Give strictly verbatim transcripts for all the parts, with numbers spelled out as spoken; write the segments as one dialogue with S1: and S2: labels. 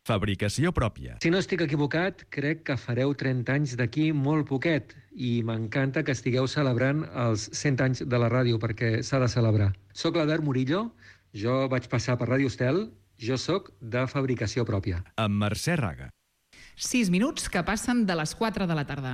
S1: Fabricació pròpia.
S2: Si no estic equivocat, crec que fareu trenta anys d'aquí molt poquet i m'encanta que estigueu celebrant els cent anys de la ràdio perquè s'ha de celebrar. Soc l'Albert Murillo, jo vaig passar per Ràdio Estel, jo sóc de fabricació pròpia.
S1: Amb Mercè Raga.
S3: Sis minuts que passen de les quatre de la tarda.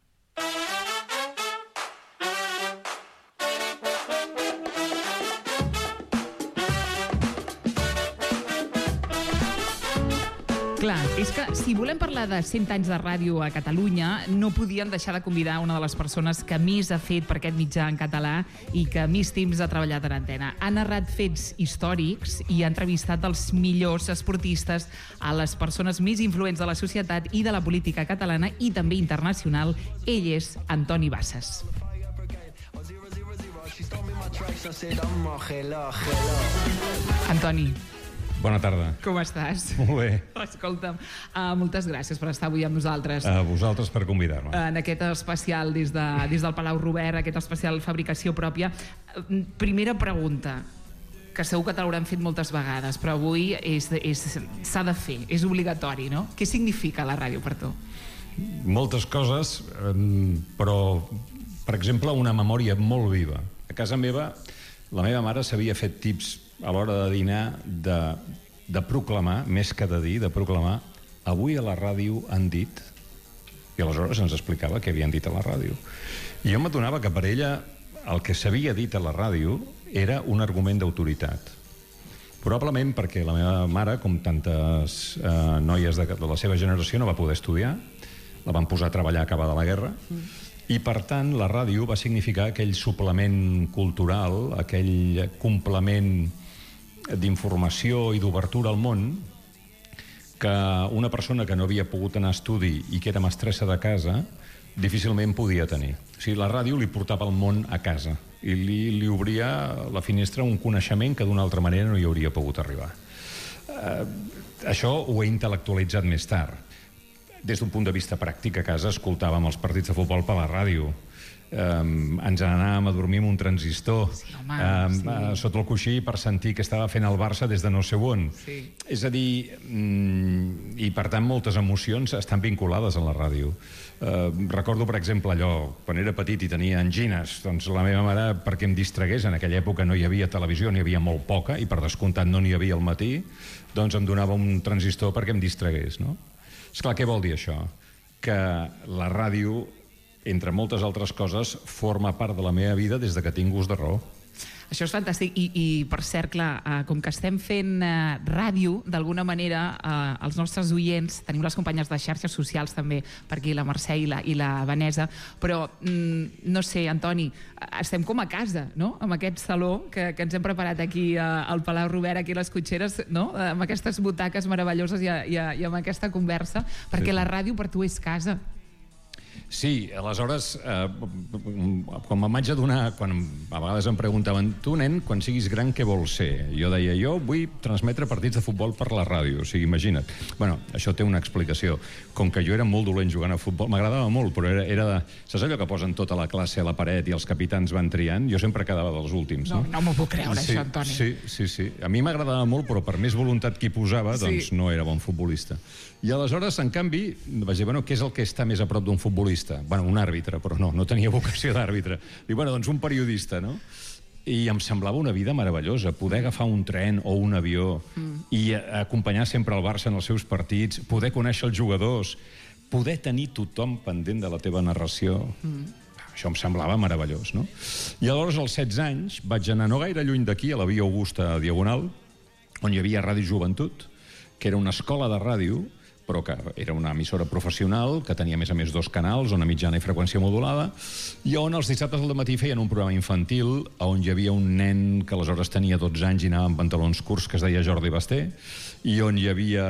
S3: Clar, és que si volem parlar de cent anys de ràdio a Catalunya, no podíem deixar de convidar una de les persones que més ha fet per aquest mitjà en català i que més temps ha treballat en antena. Ha narrat fets històrics i ha entrevistat els millors esportistes, a les persones més influents de la societat i de la política catalana i també internacional. Ell és Antoni Bassas. Antoni,
S4: bona tarda.
S3: com estàs?
S4: Molt bé.
S3: Escolta'm, uh, moltes gràcies per estar avui amb nosaltres.
S4: A vosaltres per convidar-me.
S3: En aquest especial des, de, des del Palau Robert, aquest especial fabricació pròpia. Primera pregunta, que segur que te l'haurem fet moltes vegades, però avui és, és, s'ha de fer, és obligatori, no? Què significa la ràdio per tu?
S4: Moltes coses, però, per exemple, una memòria molt viva. A casa meva, la meva mare s'havia fet tips a l'hora de dinar de, de proclamar, més que de dir, de proclamar: avui a la ràdio han dit, i aleshores ens explicava què havien dit a la ràdio. I jo m'adonava que per ella el que s'havia dit a la ràdio era un argument d'autoritat. Probablement perquè la meva mare, com tantes eh, noies de, de la seva generació, no va poder estudiar, la van posar a treballar acabada la guerra, mm. i per tant la ràdio va significar aquell suplement cultural, aquell complement d'informació i d'obertura al món que una persona que no havia pogut anar a estudi i que era mestressa de casa difícilment podia tenir. O sigui, la ràdio li portava el món a casa i li, li obria la finestra un coneixement que d'una altra manera no hi hauria pogut arribar. Eh, això ho he intel·lectualitzat més tard. Des d'un punt de vista pràctic, a casa escoltàvem els partits de futbol per la ràdio. Um, ens anàvem a dormir amb un transistor,
S3: sí, home,
S4: um,
S3: sí.
S4: uh, sota el coixí per sentir que estava fent el Barça des de no sé on.
S3: Sí.
S4: És a dir, mm, i per tant moltes emocions estan vinculades a la ràdio. Uh, recordo, per exemple, allò, quan era petit i tenia angines, doncs la meva mare, perquè em distragués, en aquella època no hi havia televisió, n'hi havia molt poca, i per descomptat no n'hi havia al matí, doncs em donava un transistor perquè em distragués, no? Esclar, què vol dir això? Que la ràdio, entre moltes altres coses, forma part de la meva vida des de que tinc gust de raó.
S3: Això és fantàstic i, i per cert, clar, eh, com que estem fent eh, ràdio, d'alguna manera eh, els nostres oients, tenim les companyes de xarxes socials també, per aquí la Mercè i la, i la Vanessa, però mm, no sé, Antoni, estem com a casa, no?, amb aquest saló que, que ens hem preparat aquí eh, al Palau Robert, aquí a les Cotxeres, no?, amb aquestes butaques meravelloses i, i, i amb aquesta conversa, perquè sí. La ràdio per tu és casa.
S4: Sí, aleshores, eh, quan me'n vaig adonar, quan a vegades em preguntaven, tu, nen, quan siguis gran, què vols ser? Jo deia, jo vull transmetre partits de futbol per la ràdio, o sigui, imagina't. Bueno, això té una explicació. Com que jo era molt dolent jugant a futbol, m'agradava molt, però era, era de... Saps allò que posen tota la classe a la paret i els capitans van triant? Jo sempre quedava dels últims,
S3: no?
S4: No,
S3: no m'ho puc creure,
S4: sí,
S3: això, Antoni.
S4: Sí, sí, sí. A mi m'agradava molt, però per més voluntat que hi posava, doncs sí. No era bon futbolista. I aleshores, en canvi, vaig dir, bueno, què és el que està més a prop d'un futbolista? Bueno, un àrbitre, però no, no tenia vocació d'àrbitre. Dic, bueno, doncs un periodista, no? I em semblava una vida meravellosa, poder agafar un tren o un avió mm. i acompanyar sempre el Barça en els seus partits, poder conèixer els jugadors, poder tenir tothom pendent de la teva narració. Mm. Això em semblava meravellós, no? I aleshores, als setze anys, vaig anar no gaire lluny d'aquí, a la Via Augusta Diagonal, on hi havia Ràdio Joventut, que era una escola de ràdio, però que era una emissora professional, que tenia a més a més dos canals, una mitjana i freqüència modulada, i on els dissabtes al matí feien un programa infantil on hi havia un nen que aleshores tenia dotze anys i anava amb pantalons curts, que es deia Jordi Basté, i on hi havia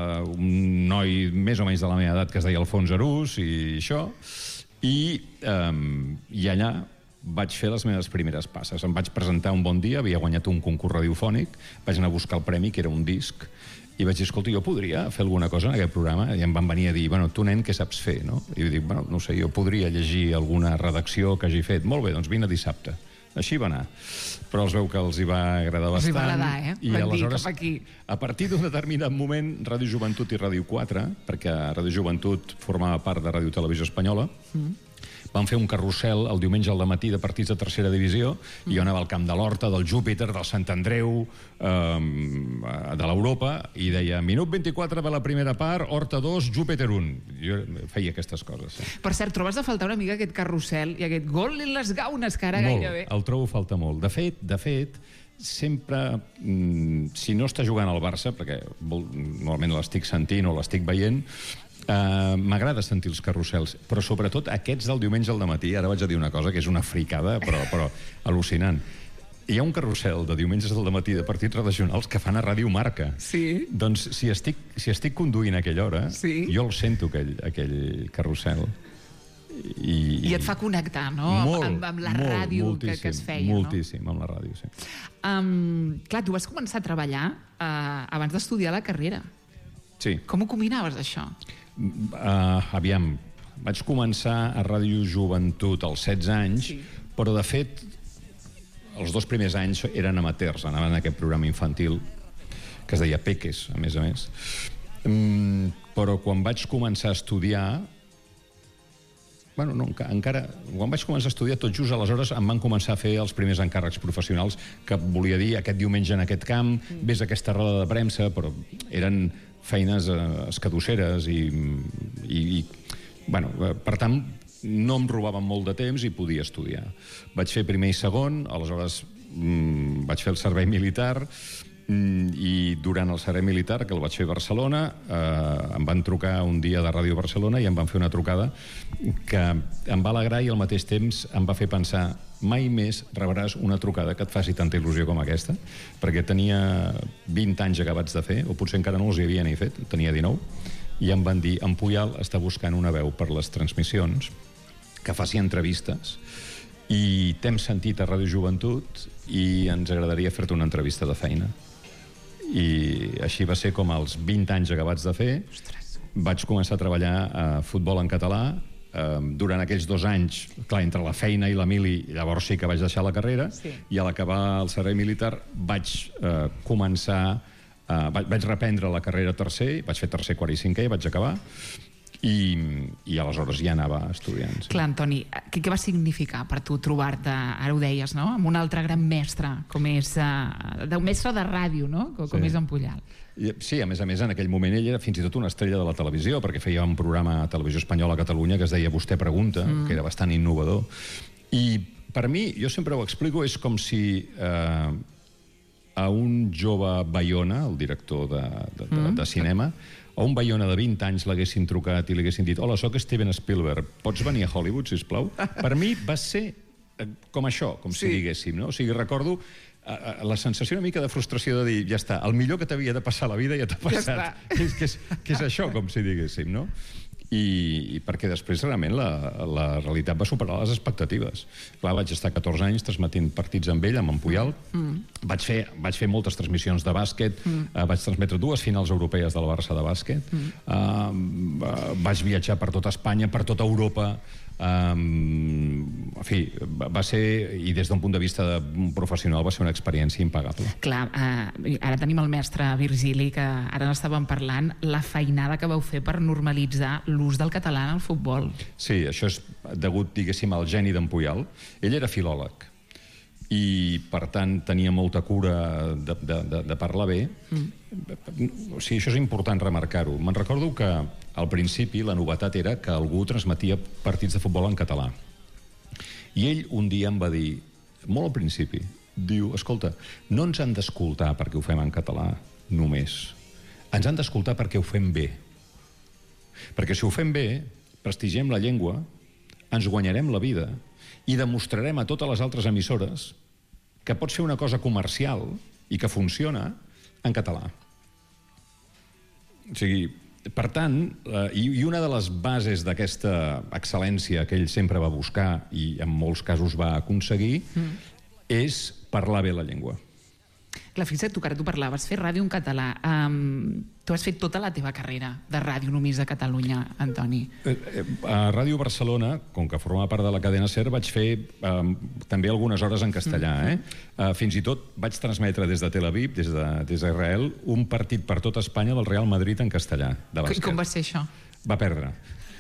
S4: un noi més o menys de la meva edat que es deia Alfons Arús i això, i, um, i allà vaig fer les meves primeres passes. Em vaig presentar un bon dia, havia guanyat un concurs radiofònic, vaig anar a buscar el premi, que era un disc, i vaig dir, escolta, jo podria fer alguna cosa en aquest programa? I em van venir a dir, bueno, tu, nen, què saps fer, no? I dic, bueno, no sé, jo podria llegir alguna redacció que hagi fet. Molt bé, doncs vine dissabte. Així va anar. Però els veu que els hi va agradar bastant.
S3: Els hi va agradar, eh?
S4: I
S3: Van dir,
S4: aleshores,
S3: cap aquí.
S4: a partir d'un determinat moment, Ràdio Joventut i Ràdio quatre, perquè Ràdio Joventut formava part de Ràdio Televisió Espanyola, mm. van fer un carrusel el diumenge al matí de partits de tercera divisió, mm. i jo anava al camp de l'Horta, del Júpiter, del Sant Andreu, eh, de l'Europa, i deia, minut vint-i-quatre de la primera part, Horta dos, Júpiter un. Jo feia aquestes coses. Sí.
S3: Per cert, trobes de faltar una mica aquest carrusel i aquest gol en les gaunes, que ara
S4: molt,
S3: gairebé...
S4: el trobo falta molt. De fet, de fet, sempre, mm, si no està jugant al Barça, perquè vol, normalment l'estic sentint o l'estic veient, Uh, m'agrada sentir els carrusels, però sobretot aquests del diumenge al dematí. Ara vaig a dir una cosa que és una fricada, però, però al·lucinant. Hi ha un carrusel de diumenges al dematí de partits regionals que fan a Ràdio Marca.
S3: Sí.
S4: Doncs si estic, si estic conduint a aquella hora,
S3: sí.
S4: jo el sento, aquell, aquell carrusel. I,
S3: I et fa connectar, no?
S4: Molt,
S3: amb, amb la
S4: molt,
S3: ràdio que, que es feia,
S4: moltíssim, no? Moltíssim, amb la ràdio, sí.
S3: Um, clar, tu vas començar a treballar uh, abans d'estudiar la carrera.
S4: Sí.
S3: Com ho combinaves, això?
S4: Uh, aviam, vaig començar a Ràdio Joventut als setze anys, sí. Però de fet els dos primers anys eren amateurs, anaven en aquest programa infantil que es deia Peques, a més a més. Um, però quan vaig començar a estudiar, bueno, no, encara, quan vaig començar a estudiar, tot just aleshores em van començar a fer els primers encàrrecs professionals, que volia dir aquest diumenge en aquest camp, mm. ves aquesta roda de premsa, però eren feines eh, escadusseres i, i, i bueno, eh, per tant no em robaven molt de temps i podia estudiar. Vaig fer primer i segon, aleshores mm, vaig fer el servei militar, mm, i durant el servei militar, que el vaig fer a Barcelona, eh, em van trucar un dia de Ràdio Barcelona i em van fer una trucada que em va alegrar i al mateix temps em va fer pensar, mai més rebràs una trucada que et faci tanta il·lusió com aquesta, perquè tenia vint anys acabats de fer, o potser encara no els hi havia ni fet, tenia dinou, i em van dir, en Puyal està buscant una veu per les transmissions, que faci entrevistes, i t'hem sentit a Ràdio Joventut i ens agradaria fer-te una entrevista de feina. I així va ser com als vint anys acabats de fer. Ostres. Vaig començar a treballar a futbol en català. Durant aquells dos anys, clar, entre la feina i la mili, llavors sí que vaig deixar la carrera, sí. I a l'acabar el servei militar vaig eh, començar, eh, vaig, vaig reprendre la carrera tercer, vaig fer tercer, quart i cinquè i vaig acabar, i, i aleshores ja anava estudiant. Sí.
S3: Clar, Antoni, què, què va significar per tu trobar-te, ara ho deies, no?, amb un altre gran mestre, com és, uh, un mestre de ràdio, no?, com, com sí. és en Puyal.
S4: Sí, a més a més, en aquell moment ell era fins i tot una estrella de la televisió, perquè feia un programa a Televisió Espanyola a Catalunya que es deia Vostè pregunta, mm. que era bastant innovador. I per mi, jo sempre ho explico, és com si eh, a un jove Bayona, el director de, de, de, mm. de cinema, a un Bayona de vint anys l'haguessin trucat i li haguessin dit hola, soc Steven Spielberg, pots venir a Hollywood, sisplau? Per mi va ser com això, com sí. si diguéssim, no? O sigui, recordo la sensació una mica de frustració de dir, ja està, el millor que t'havia de passar a la vida ja t'ha passat. Ja que, és, que, és, que és això, com si diguéssim, no? I, i perquè després realment la, la realitat va superar les expectatives. Clar, vaig estar catorze anys transmetint partits amb ell, amb en Puyal. Mm. Vaig, fer, vaig fer moltes transmissions de bàsquet, mm. uh, vaig transmetre dues finals europees del Barça de bàsquet, mm. uh, uh, vaig viatjar per tota Espanya, per tota Europa. Um, en fi, va ser, i des d'un punt de vista professional, va ser una experiència impagable.
S3: Clar, uh, ara tenim el mestre Virgili, que ara n'estàvem parlant, la feinada que vau fer per normalitzar l'ús del català en el futbol.
S4: Sí, això és degut, diguéssim, al geni d'en Puyal. Ell era filòleg i, per tant, tenia molta cura de, de, de, de parlar bé. Mm. O sigui, això és important remarcar-ho. Me'n recordo que al principi la novetat era que algú transmetia partits de futbol en català. I ell un dia em va dir, molt al principi, diu, escolta, no ens han d'escoltar perquè ho fem en català només. Ens han d'escoltar perquè ho fem bé. Perquè si ho fem bé, prestigiem la llengua, ens guanyarem la vida i demostrarem a totes les altres emissores que pots fer una cosa comercial i que funciona en català. O sigui, per tant, eh, i una de les bases d'aquesta excel·lència que ell sempre va buscar i en molts casos va aconseguir, mm. és parlar bé la llengua.
S3: Clar, fixa't, tu, que ara tu parlaves, fer ràdio en català. Um, tu has fet tota la teva carrera de ràdio només a Catalunya, Antoni.
S4: A Ràdio Barcelona, com que formava part de la cadena SER, vaig fer um, també algunes hores en castellà. Eh? Uh, fins i tot vaig transmetre des de Tel Aviv, des d'Israel, de, un partit per tot Espanya del Real Madrid en castellà, de bàsquet.
S3: I com va ser això?
S4: Va perdre.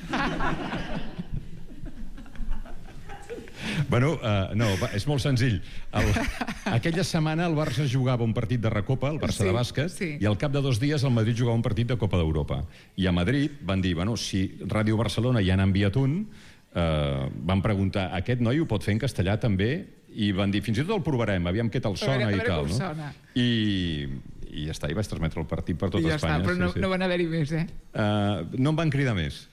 S4: Bueno, uh, no, va, és molt senzill. El, aquella setmana el Barça jugava un partit de Recopa, el Barça sí, de bàsquet, sí. I al cap de dos dies el Madrid jugava un partit de Copa d'Europa. I a Madrid van dir, bueno, si Ràdio Barcelona ja n'ha enviat un, uh, van preguntar, aquest noi ho pot fer en castellà també? I van dir, fins i tot el provarem, aviam què tal sona i tal. No? Sona. I, I ja està, i vaig transmetre el partit per tot
S3: I ja
S4: Espanya.
S3: Està, però no, sí, sí. no van haver-hi més, eh?
S4: Uh, no em van cridar més.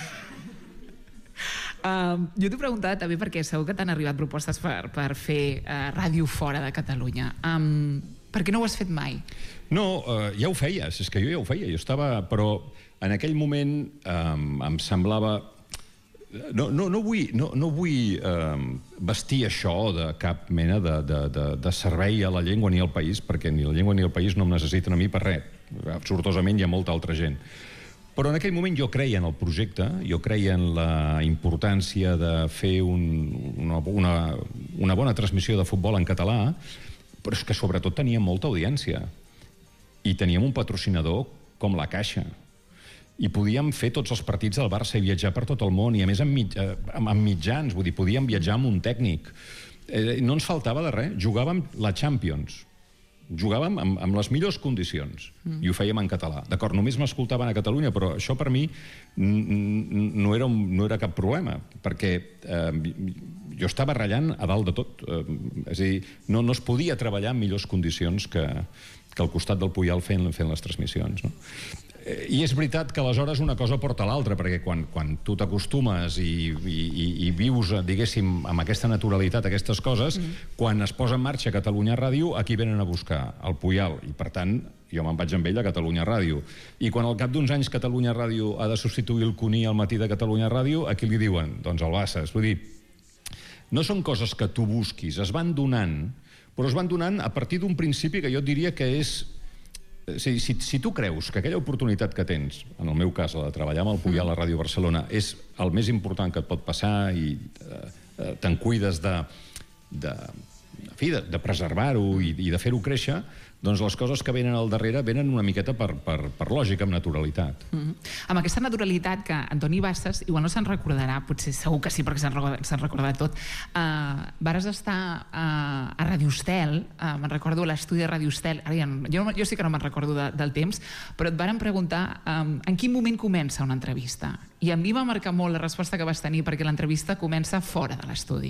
S3: Uh, jo t'he preguntat també perquè segur que t'han arribat propostes per, per fer uh, ràdio fora de Catalunya. Um, per què no ho has fet mai?
S4: No, uh, ja ho feies, és que jo ja ho feia. Jo estava, però en aquell moment um, em semblava... No, no, no vull, no, no vull um, vestir això de cap mena de, de, de, de servei a la llengua ni al país, perquè ni la llengua ni el país no em necessiten a mi per res. Sortosament hi ha molta altra gent. Però en aquell moment jo creia en el projecte, jo creia en la importància de fer un, una, una, una bona transmissió de futbol en català, però és que sobretot teníem molta audiència. I teníem un patrocinador com la Caixa. I podíem fer tots els partits del Barça i viatjar per tot el món, i a més amb, mig, amb, amb mitjans, vull dir, podíem viatjar amb un tècnic. Eh, no ens faltava de res, jugàvem la Champions. Jugàvem amb, amb les millors condicions mm. i ho fèiem en català. D'acord, només m'escoltaven a Catalunya, però això per mi no era, un, no era cap problema, perquè eh, jo estava ratllant a dalt de tot. Eh, és a dir, no, no es podia treballar en millors condicions que, que al costat del Puyal fent, fent les transmissions. No? I és veritat que aleshores una cosa porta a l'altra, perquè quan, quan tu t'acostumes i, i, i vius, diguéssim, amb aquesta naturalitat, aquestes coses, mm. quan es posa en marxa Catalunya Ràdio, aquí venen a buscar el Puyal, i per tant jo me'n vaig amb ell a Catalunya Ràdio. I quan al cap d'uns anys Catalunya Ràdio ha de substituir el Cuní al matí de Catalunya Ràdio, a qui li diuen? Doncs al Bassas. Vull dir, no són coses que tu busquis, es van donant, però es van donant a partir d'un principi que jo diria que és... Si, si, si tu creus que aquella oportunitat que tens, en el meu cas, la de treballar amb el Puyal a Ràdio Barcelona, és el més important que et pot passar i eh, te'n cuides de, de, de, de preservar-ho i, i de fer-ho créixer, doncs les coses que venen al darrere venen una miqueta per, per, per lògica, amb naturalitat.
S3: Mm-hmm. Amb aquesta naturalitat que Antoni Bassas, igual no se'n recordarà, potser segur que sí, perquè se'n recordat, se'n recordat tot, uh, vares estar uh, a Radio Estel, uh, me'n recordo l'estudi de Radio Estel, ara ja no, jo, jo sí que no me'n recordo de, del temps, però et varen preguntar um, en quin moment comença una entrevista. I a mi va marcar molt la resposta que vas tenir, perquè l'entrevista comença fora de l'estudi.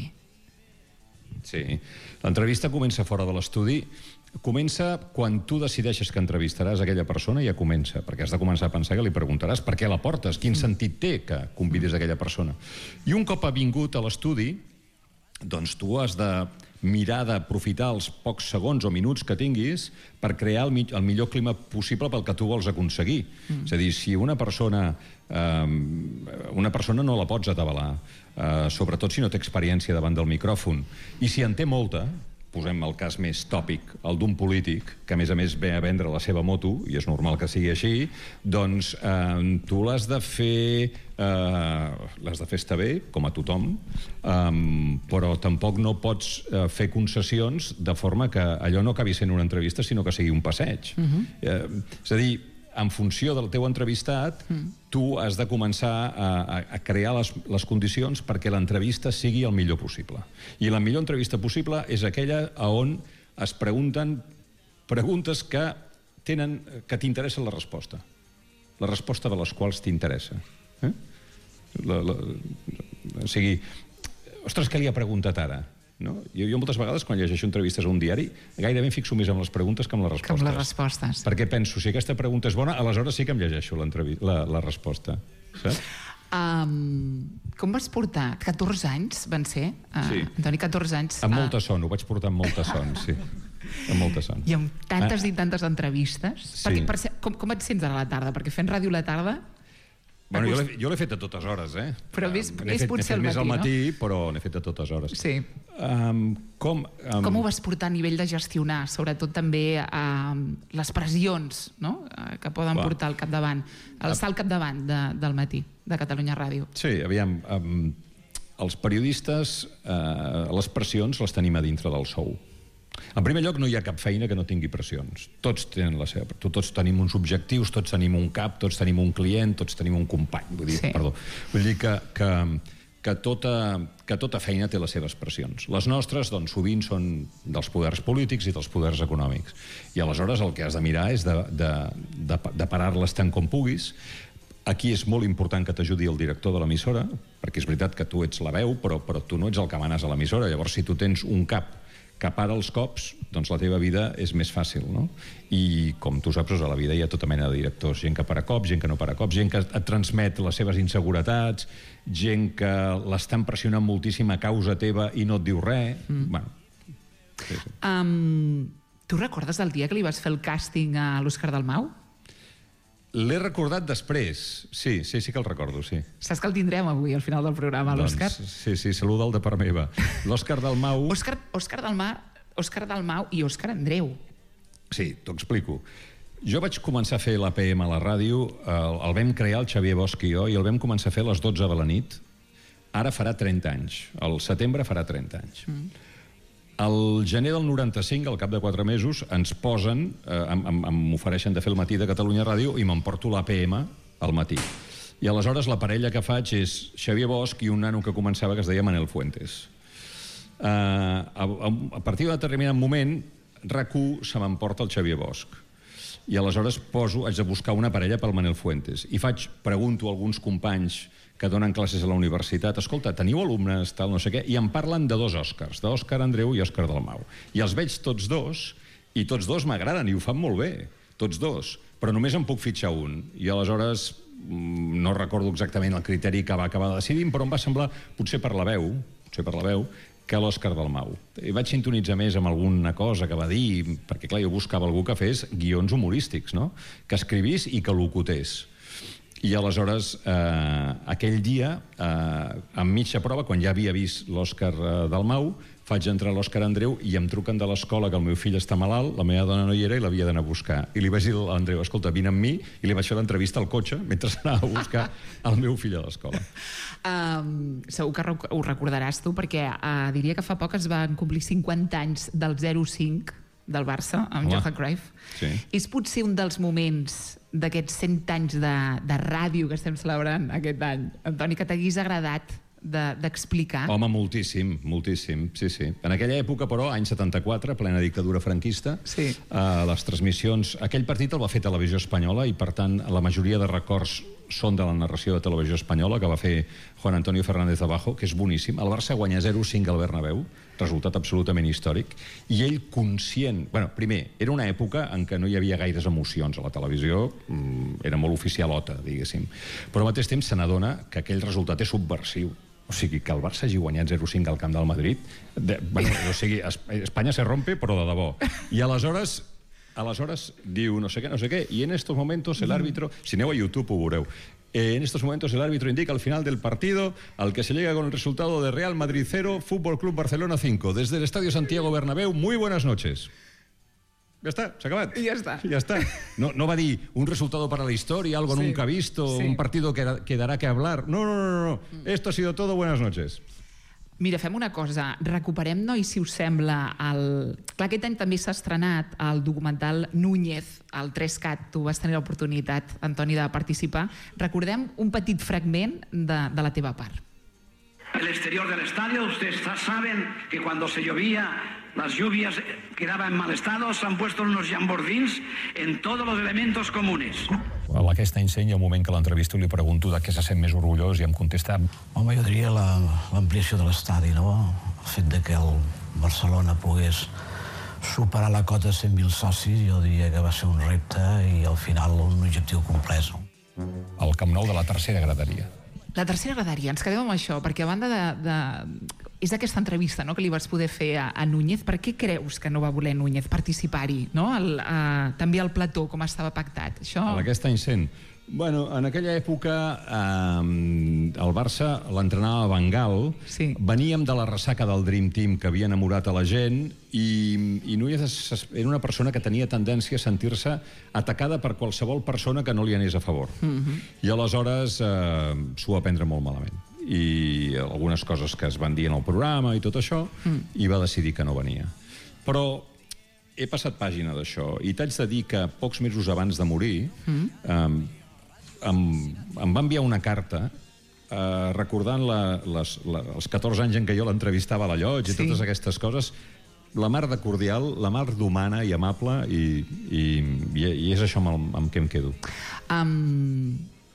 S4: Sí, l'entrevista comença fora de l'estudi. Comença quan tu decideixes que entrevistaràs aquella persona, ja comença, perquè has de començar a pensar que li preguntaràs per què la portes, quin sentit té que convidis aquella persona. I un cop ha vingut a l'estudi, doncs tu has de mirar d'aprofitar els pocs segons o minuts que tinguis per crear el, el millor clima possible pel que tu vols aconseguir. Mm. És a dir, si una persona, eh, una persona no la pots atabalar, eh, sobretot si no té experiència davant del micròfon, i si en té molta, posem el cas més tòpic, el d'un polític, que a més a més ve a vendre la seva moto, i és normal que sigui així, doncs eh, tu l'has de fer... Eh, l'has de fer estar bé, com a tothom, eh, però tampoc no pots eh, fer concessions de forma que allò no acabi sent una entrevista, sinó que sigui un passeig. Uh-huh. eh, és a dir, en funció del teu entrevistat, mm. tu has de començar a, a crear les, les condicions perquè l'entrevista sigui el millor possible. I la millor entrevista possible és aquella on es pregunten preguntes que tenen, que t'interessa la resposta. La resposta de les quals t'interessa. Eh? La, la, o sigui, ostres, què li ha preguntat ara? No? Jo, jo moltes vegades, quan llegeixo entrevistes a un diari, gairebé em fixo més en les preguntes que en les respostes.
S3: Que en les respostes.
S4: Perquè penso, si aquesta pregunta és bona, aleshores sí que em llegeixo la, la resposta. Saps?
S3: Um, com vas portar? catorze anys van ser? Uh,
S4: sí.
S3: Antoni, catorze anys.
S4: Amb molta son, ho vaig portar amb molta son, sí. Amb molta son.
S3: I amb tantes ah. i tantes entrevistes.
S4: Sí.
S3: Perquè, per ser, com, com et sents ara a la tarda? Perquè fent ràdio a la tarda...
S4: Bueno, jo l'he, jo l'he fet a totes hores, eh?
S3: Però més,
S4: N'he
S3: més
S4: fet,
S3: potser al
S4: més
S3: matí,
S4: al matí,
S3: no?
S4: però n'he fet a totes hores.
S3: Sí.
S4: Um, com, um...
S3: Com ho vas portar a nivell de gestionar, sobretot també uh, les pressions, no?, uh, que poden
S4: Va.
S3: portar al capdavant, el estar al capdavant de, del matí, de Catalunya Ràdio?
S4: Sí, aviam, um, els periodistes, uh, les pressions les tenim a dintre del sou. En primer lloc, no hi ha cap feina que no tingui pressions. Tots tenen la seva... Tots tenim uns objectius, tots tenim un cap, tots tenim un client, tots tenim un company. Vull dir,
S3: sí.
S4: perdó. Vull dir que, que, que, tota, que tota feina té les seves pressions. Les nostres, doncs, sovint són dels poders polítics i dels poders econòmics. I aleshores el que has de mirar és de, de, de, de parar-les tant com puguis. Aquí és molt important que t'ajudi el director de l'emissora, perquè és veritat que tu ets la veu, però, però tu no ets el que manes a l'emissora. Llavors, si tu tens un cap que para els cops, doncs la teva vida és més fàcil, no? I com tu saps, a la vida hi ha tota mena de directors, gent que para cops, gent que no para cops, gent que et transmet les seves inseguretats, gent que l'estan pressionant moltíssim a causa teva i no et diu res. Mm. Bueno, sí, sí.
S3: Um, tu recordes el dia que li vas fer el càsting a l'Òscar Dalmau?
S4: L'he recordat després. Sí, sí, sí que el recordo, sí.
S3: Saps que el tindrem avui, al final del programa, l'Òscar?
S4: Doncs, sí, sí, saluda'l de part meva. L'Òscar Dalmau...
S3: Òscar, Òscar Dalmau, Òscar Dalmau i Òscar Andreu.
S4: Sí, t'ho explico. Jo vaig començar a fer l'A P M a la ràdio, el, el vam crear el Xavier Bosch i jo, i el vam començar a fer a les dotze de la nit. Ara farà trenta anys. Al setembre farà trenta anys. Mm. Al gener del noranta-cinc, al cap de quatre mesos, ens posen, eh, m'ofereixen de fer el matí de Catalunya Ràdio i m'emporto l'A P M al matí. I aleshores la parella que faig és Xavier Bosch i un nano que començava que es deia Manel Fuentes. Eh, a, a partir d'un determinat moment, RAC u se m'emporta el Xavier Bosch. I aleshores poso, haig de buscar una parella pel Manel Fuentes. I faig, pregunto a alguns companys que donen classes a la universitat, escolta, teniu alumnes, tal, no sé què, i em parlen de dos Òscars, d'Òscar Andreu i Òscar Dalmau. I els veig tots dos, i tots dos m'agraden, i ho fan molt bé, tots dos, però només en puc fitxar un. I aleshores no recordo exactament el criteri que va acabar decidint, però em va semblar, potser per la veu, potser per la veu, que l'Òscar Dalmau. I vaig sintonitzar més amb alguna cosa que va dir, perquè clar, jo buscava algú que fes guions humorístics, no? Que escrivís i que locutés. I aleshores, eh, aquell dia, eh, en mitja prova, quan ja havia vist l'Òscar eh, Dalmau, faig entrar l'Òscar Andreu i em truquen de l'escola que el meu fill està malalt, la meva dona no hi era i l'havia d'anar a buscar. I li vaig dir a l'Andreu, escolta, vine amb mi, i li vaig fer l'entrevista al cotxe mentre anava a buscar el meu fill a l'escola.
S3: Um, segur que ho recordaràs tu, perquè uh, diria que fa poc es van complir cinquanta anys del zero cinc del Barça, amb
S4: Home,
S3: Johan Cruyff.
S4: Sí.
S3: És potser un dels moments d'aquests cent anys de, de ràdio que estem celebrant aquest any, Antoni, que t'hagués agradat d'explicar?
S4: Home, moltíssim, moltíssim, sí, sí. En aquella època, però, any setanta-quatre, plena dictadura franquista,
S3: sí.
S4: eh, les transmissions... Aquell partit el va fer Televisió Espanyola i, per tant, la majoria de records són de la narració de Televisió Espanyola, que va fer Juan Antonio Fernández Abajo, que és boníssim. El Barça guanya zero cinc al Bernabéu, resultat absolutament històric, i ell conscient... Bueno, primer, era una època en què no hi havia gaires emocions a la televisió, era molt oficialota, diguéssim, però al mateix temps se n'adona que aquell resultat és subversiu. O sigui, que el Barça hagi guanyat zero cinc al camp del Madrid, de, bueno, o sigui, Espanya se rompe, però de debò. I aleshores, aleshores diu no sé què, no sé què, y en estos momentos el árbitro, si aneu a YouTube ho veureu, eh, en estos momentos el árbitro indica al final del partido al que se llega con el resultado de Real Madrid cero, Fútbol Club Barcelona cinco. Desde el Estadio Santiago Bernabéu, muy buenas noches. Ja està, s'ha acabat.
S3: Ja està.
S4: Ja està. No, no va dir un resultado para la historia, algo sí. nunca visto, sí. un partido que quedará que hablar. No, no, no, no. Esto ha sido todo, buenas noches.
S3: Mira, fem una cosa, recuperem, no, i si us sembla, el... Clar, aquest any també s'ha estrenat el documental Núñez, el tres cat, tu vas tenir l'oportunitat, Antoni, de participar. Recordem un petit fragment de, de la teva part.
S5: El exterior del estadio, ustedes saben que cuando se llovía, las lluvias quedaban en mal estado, se han puesto unos jambordins en todos los elementos comunes.
S6: A aquest any hi ha un moment que l'entrevisto i li pregunto de què se sent més orgullós i em contesta...
S7: Home, jo diria l'ampliació de l'estadi, no? El fet de que el Barcelona pogués superar la cota de cent mil socis, jo diria que va ser un repte i al final un objectiu complet.
S6: El Camp Nou de la tercera graderia.
S3: La tercera graderia, ens quedem amb això, perquè a banda de... de... és aquesta entrevista, no?, que li vas poder fer a, a Núñez. Per què creus que no va voler Núñez participar-hi, no? El, uh, també al plató, com estava pactat? Això...
S4: En aquest any cent, Bueno, en aquella època eh, el Barça l'entrenava Van Gaal.
S3: Sí.
S4: Veníem de la ressaca del Dream Team que havia enamorat a la gent i, i Núñez era una persona que tenia tendència a sentir-se atacada per qualsevol persona que no li anés a favor. Mm-hmm. I aleshores eh, s'ho va prendre molt malament. I algunes coses que es van dir en el programa i tot això, mm. i va decidir que no venia. Però he passat pàgina d'això i t'haig de dir que pocs mesos abans de morir mm. eh, Em, em va enviar una carta eh, recordant la, les, la, els catorze anys en què jo l'entrevistava a la Llotja, sí. I totes aquestes coses. La mar de cordial, la mar d'humana i amable, i, i, i és això amb, el, amb què em quedo.
S3: Um,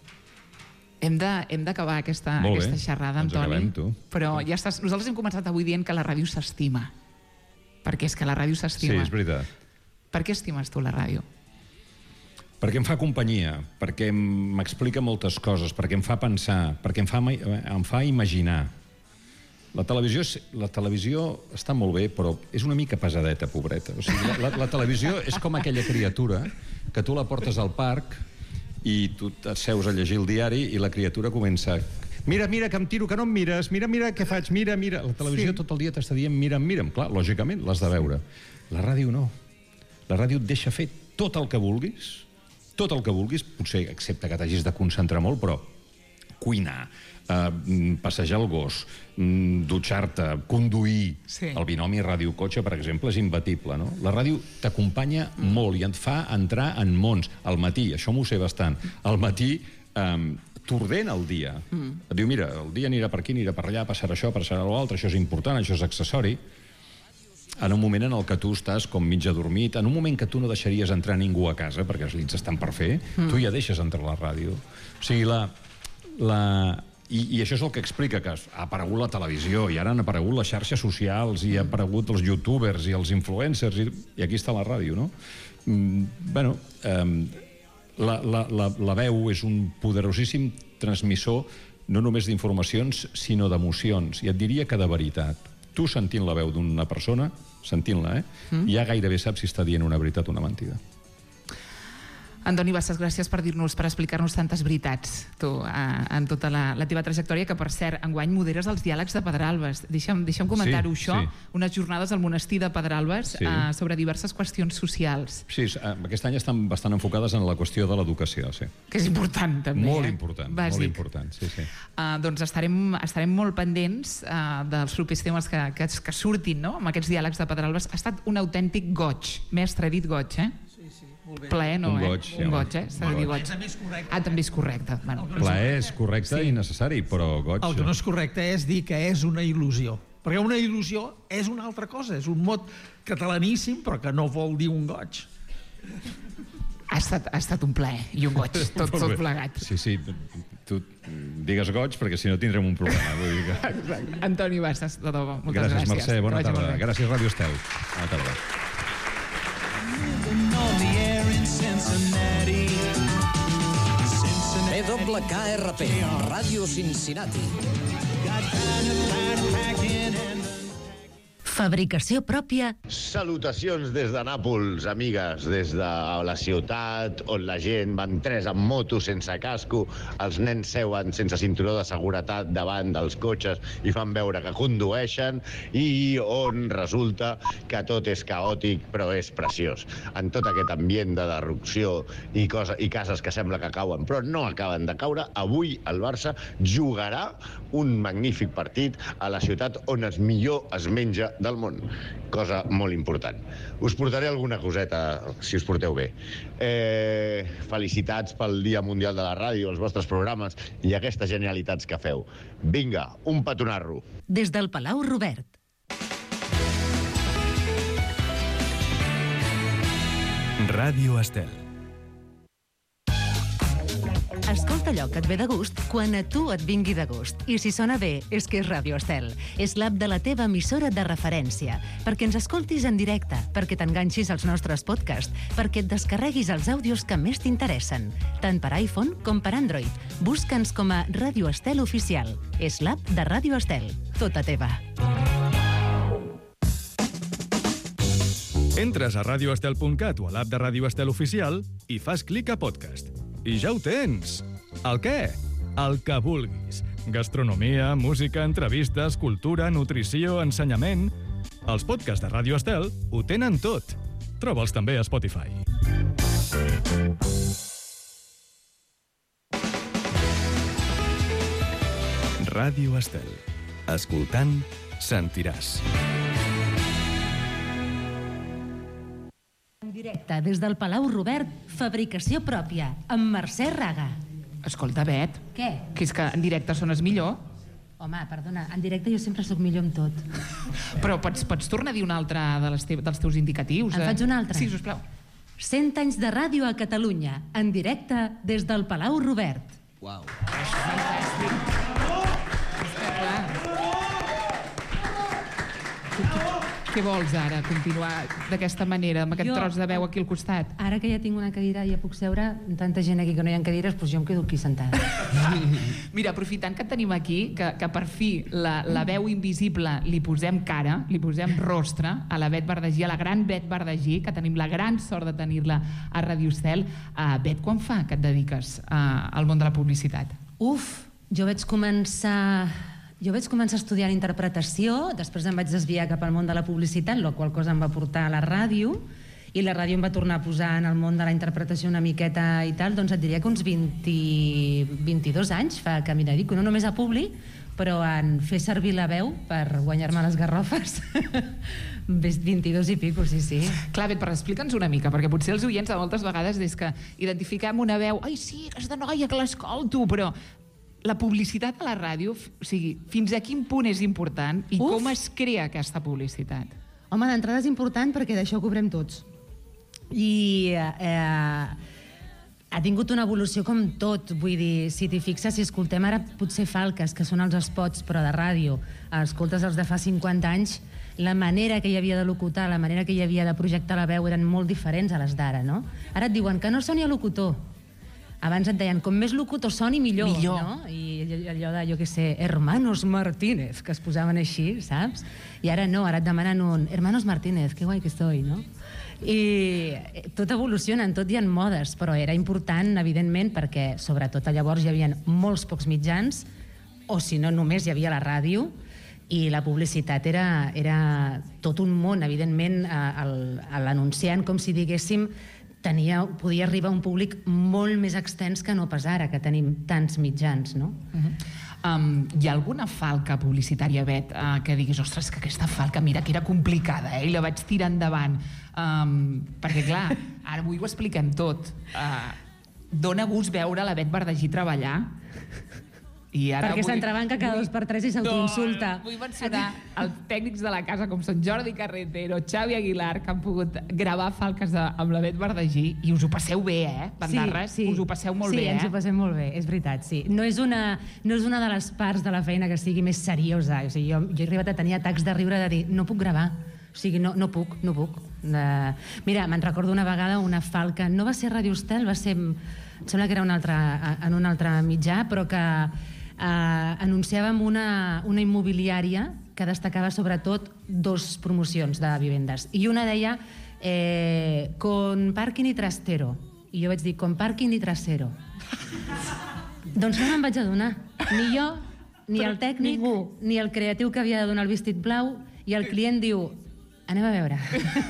S3: hem de, hem d'acabar aquesta, aquesta xerrada,
S4: doncs
S3: Antoni.
S4: Acabem, tu.
S3: Però ja estàs, nosaltres hem començat avui dient que la ràdio s'estima. Perquè és que la ràdio s'estima.
S4: Sí, és veritat.
S3: Per què estimes tu la ràdio?
S4: Perquè em fa companyia, perquè m'explica moltes coses, perquè em fa pensar, perquè em fa, em fa imaginar. La televisió, la televisió està molt bé, però és una mica pesadeta, pobreta. O sigui, la, la televisió és com aquella criatura que tu la portes al parc i tu et seus a llegir el diari i la criatura comença... Mira, mira, que em tiro, que no em mires, mira, mira, què faig, mira, mira... La televisió sí. Tot el dia t'està dient mira'm, mira'm. Clar, lògicament, l'has de veure. La ràdio no. La ràdio et deixa fer tot el que vulguis, tot el que vulguis, potser excepte que t'hagis de concentrar molt, però cuinar, eh, passejar el gos, dutxar-te, conduir... Sí. El binomi ràdio-cotxe, per exemple, és imbatible, no? La ràdio t'acompanya mm. molt i et fa entrar en mons. Al matí, això m'ho sé bastant, al matí eh, t'ordena el dia. Mm. Et diu, mira, el dia anirà per aquí, anirà per allà, passarà això, passarà l'altre, això és important, això és accessori. En un moment en el que tu estàs com mig adormit, en un moment que tu no deixaries entrar ningú a casa, perquè els llits estan per fer, mm. tu ja deixes entrar la ràdio. O sigui, la... la... I, I això és el que explica que ha aparegut la televisió, i ara han aparegut les xarxes socials, i ha aparegut els youtubers i els influencers, i, i aquí està la ràdio, no? Mm, bueno, eh, la, la, la, la veu és un poderosíssim transmissor no només d'informacions, sinó d'emocions, i et diria que de veritat. Tu sentint la veu d'una persona, sentint-la, eh? Mm. Ja gairebé saps si està dient una veritat o una mentida.
S3: Antoni Bassas, gràcies per dir-nos, per explicar-nos tantes veritats, tu, en tota la, la teva trajectòria, que, per cert, enguany moderes els diàlegs de Pedralbes. Deixa'm, deixa'm comentar-ho, sí, això. Sí. Unes jornades al monestir de Pedralbes, sí. eh, sobre diverses qüestions socials.
S4: Sí, aquest any estan bastant enfocades en la qüestió de l'educació, sí.
S3: Que és important, també.
S4: Molt
S3: eh?
S4: important,
S3: Bàsic.
S4: molt important, sí, sí.
S3: Uh, doncs estarem, estarem molt pendents uh, dels propers temes que, que, que surtin, no?, amb aquests diàlegs de Pedralbes. Ha estat un autèntic goig. Mestre, he dit goig, eh? Plaer no,
S4: un
S3: eh?
S4: goig,
S3: un goig, eh? S'ha de dir goig. Ah, també és correcte. Bueno,
S4: plaer és correcte, sí, i necessari, però goig...
S8: El que no és correcte és dir que és una il·lusió. Perquè una il·lusió és una altra cosa, és un mot catalaníssim, però que no vol dir un goig.
S3: Ha estat, ha estat un plaer i un goig, tot, tot plegat.
S4: Sí, sí, tu digues goig, perquè si no tindrem un problema. Vull dir que...
S3: Exacte. Antoni Bassas, de debò, moltes gràcies.
S4: Gràcies, Mercè, bona tarda. Gràcies, Ràdio Estel. Bona tarda.
S9: W K R P, Ràdio Cincinnati.
S10: Fabricació pròpia.
S11: Salutacions des de Nàpols, amigues, des de la ciutat on la gent van tres amb moto sense casco, els nens seuen sense cinturó de seguretat davant dels cotxes i fan veure que condueixen, i on resulta que tot és caòtic però és preciós. En tot aquest ambient de derrupció i, cosa, i cases que sembla que cauen però no acaben de caure, avui el Barça jugarà un magnífic partit a la ciutat on es millor es menja del món, cosa molt important. Us portaré alguna coseta, si us porteu bé. Eh, felicitats pel Dia Mundial de la Ràdio, els vostres programes i aquestes genialitats que feu. Vinga, un petonarro.
S10: Des del Palau Robert.
S1: Ràdio Estel.
S10: Escolta allò que et ve de gust quan a tu et vingui de gust. I si sona bé, és que és Ràdio Estel. És l'app de la teva emissora de referència. Perquè ens escoltis en directe, perquè t'enganxis als nostres podcasts, perquè et descarreguis els àudios que més t'interessen. Tant per iPhone com per Android. Busca'ns com a Ràdio Estel Oficial. És l'app de Ràdio Estel. Tota teva.
S1: Entres a radioestel punt cat o a l'app de Ràdio Estel Oficial i fas clic a podcast.
S12: I ja ho tens. El què? El que vulguis. Gastronomia, música, entrevistes, cultura, nutrició, ensenyament... Els podcasts de Ràdio Estel ho tenen tot. Troba'ls també a Spotify.
S1: Ràdio Estel. Escoltant, sentiràs.
S10: En directe des del Palau Robert, fabricació pròpia, amb Mercè Raga.
S3: Escolta, Bet.
S10: Què?
S3: Que és que en directe sones millor.
S10: Home, perdona, en directe jo sempre sóc millor amb tot.
S3: Però pots, pots tornar a dir un altre de les te dels teus indicatius?
S10: En
S3: eh?
S10: faig un altre?
S3: Sí, sisplau.
S10: cent anys de ràdio a Catalunya, en directe des del Palau Robert.
S9: Uau.
S3: Què vols ara? Continuar d'aquesta manera, amb aquest
S10: Jo-
S3: tros de veu aquí al costat?
S10: Ara que ja tinc una cadira i ja puc seure, amb tanta gent aquí que no hi ha cadires, doncs jo em quedo aquí sentada.
S3: Mira, aprofitant que et tenim aquí, que, que per fi la, la veu invisible li posem cara, li posem rostre a la Bet Verdagí, a la gran Bet Verdagí, que tenim la gran sort de tenir-la a Ràdio Estel. Uh, Bet, quan fa que et dediques uh, al món de la publicitat?
S10: Uf, jo vaig començar... Jo vaig començar a estudiar interpretació, després em vaig desviar cap al món de la publicitat, la qual cosa em va portar a la ràdio, i la ràdio em va tornar a posar en el món de la interpretació una miqueta i tal, doncs et diria que uns vint, vint-i-dos anys fa que m'hi dedico, no només a Publi, però en fer servir la veu per guanyar-me les garrofes. vint-i-dos i pico, sí, sí.
S3: Clar, Bet, però explica'ns una mica, perquè potser els oients moltes vegades des que identifiquem una veu, ai sí, aquesta noia que l'escolto, però la publicitat a la ràdio, o sigui, fins a quin punt és important i
S10: Uf.
S3: com es crea aquesta publicitat?
S10: Home, d'entrada és important perquè d'això cobrem tots. I eh, ha tingut una evolució com tot, vull dir, si t'hi fixes, si escoltem ara potser Falques, que són els spots, però de ràdio, escoltes els de fa cinquanta anys, la manera que hi havia de locutar, la manera que hi havia de projectar la veu eren molt diferents a les d'ara, no? Ara et diuen que no soni a locutor. Abans et deien, com més locutor soni, millor,
S3: Millor.
S10: no? I allò de, jo què sé, Hermanos Martínez, que es posaven així, saps? I ara no, ara et demanen un Hermanos Martínez, que guai que estoy, no? I tot evoluciona, en tot hi ha modes, però era important, evidentment, perquè sobretot llavors hi havia molts pocs mitjans, o si no, només hi havia la ràdio, i la publicitat era, era tot un món, evidentment, l'anunciant, com si diguéssim, tenia, podia arribar a un públic molt més extens que no pas ara, que tenim tants mitjans, no?
S3: Uh-huh. um, hi ha alguna falca publicitària, Bet, uh, que diguis, ostres, que aquesta falca, mira, que era complicada, eh, i la vaig tirar endavant. Um, perquè, clar, ara avui ho expliquem tot. Uh, dona gust veure la Bet Verdagí treballar. I ara
S10: Perquè
S3: vull-
S10: s'entrebanca cada
S3: vull-
S10: dos per tres i s'autoinsulta.
S3: No, vull mencionar els tècnics de la casa com són Jordi Carretero, Xavi Aguilar, que han pogut gravar falques de, amb la Bet Verdagí, i us ho passeu bé, eh, Bandarres?
S10: Sí, sí.
S3: Us ho passeu molt
S10: sí,
S3: bé, eh?
S10: Sí, ens ho passem molt bé, és veritat, sí. No és, una, no és una de les parts de la feina que sigui més seriosa. O sigui, jo, jo he arribat a tenir atacs de riure de dir, no puc gravar. O sigui, no, no puc, no puc. Uh, mira, me'n recordo una vegada una falca, no va ser Ràdio Estel, va ser, em sembla que era un altre, en un altre mitjà, però que Uh, anunciàvem una, una immobiliària que destacava sobretot dos promocions de vivendes. I una deia eh, con parking y trastero. I jo vaig dir, con parking y trasero. Doncs no me'n vaig adonar. Ni jo, ni
S3: Però
S10: el tècnic, ningú. Ni el creatiu que havia de donar el vestit blau, i el client diu, anem a veure.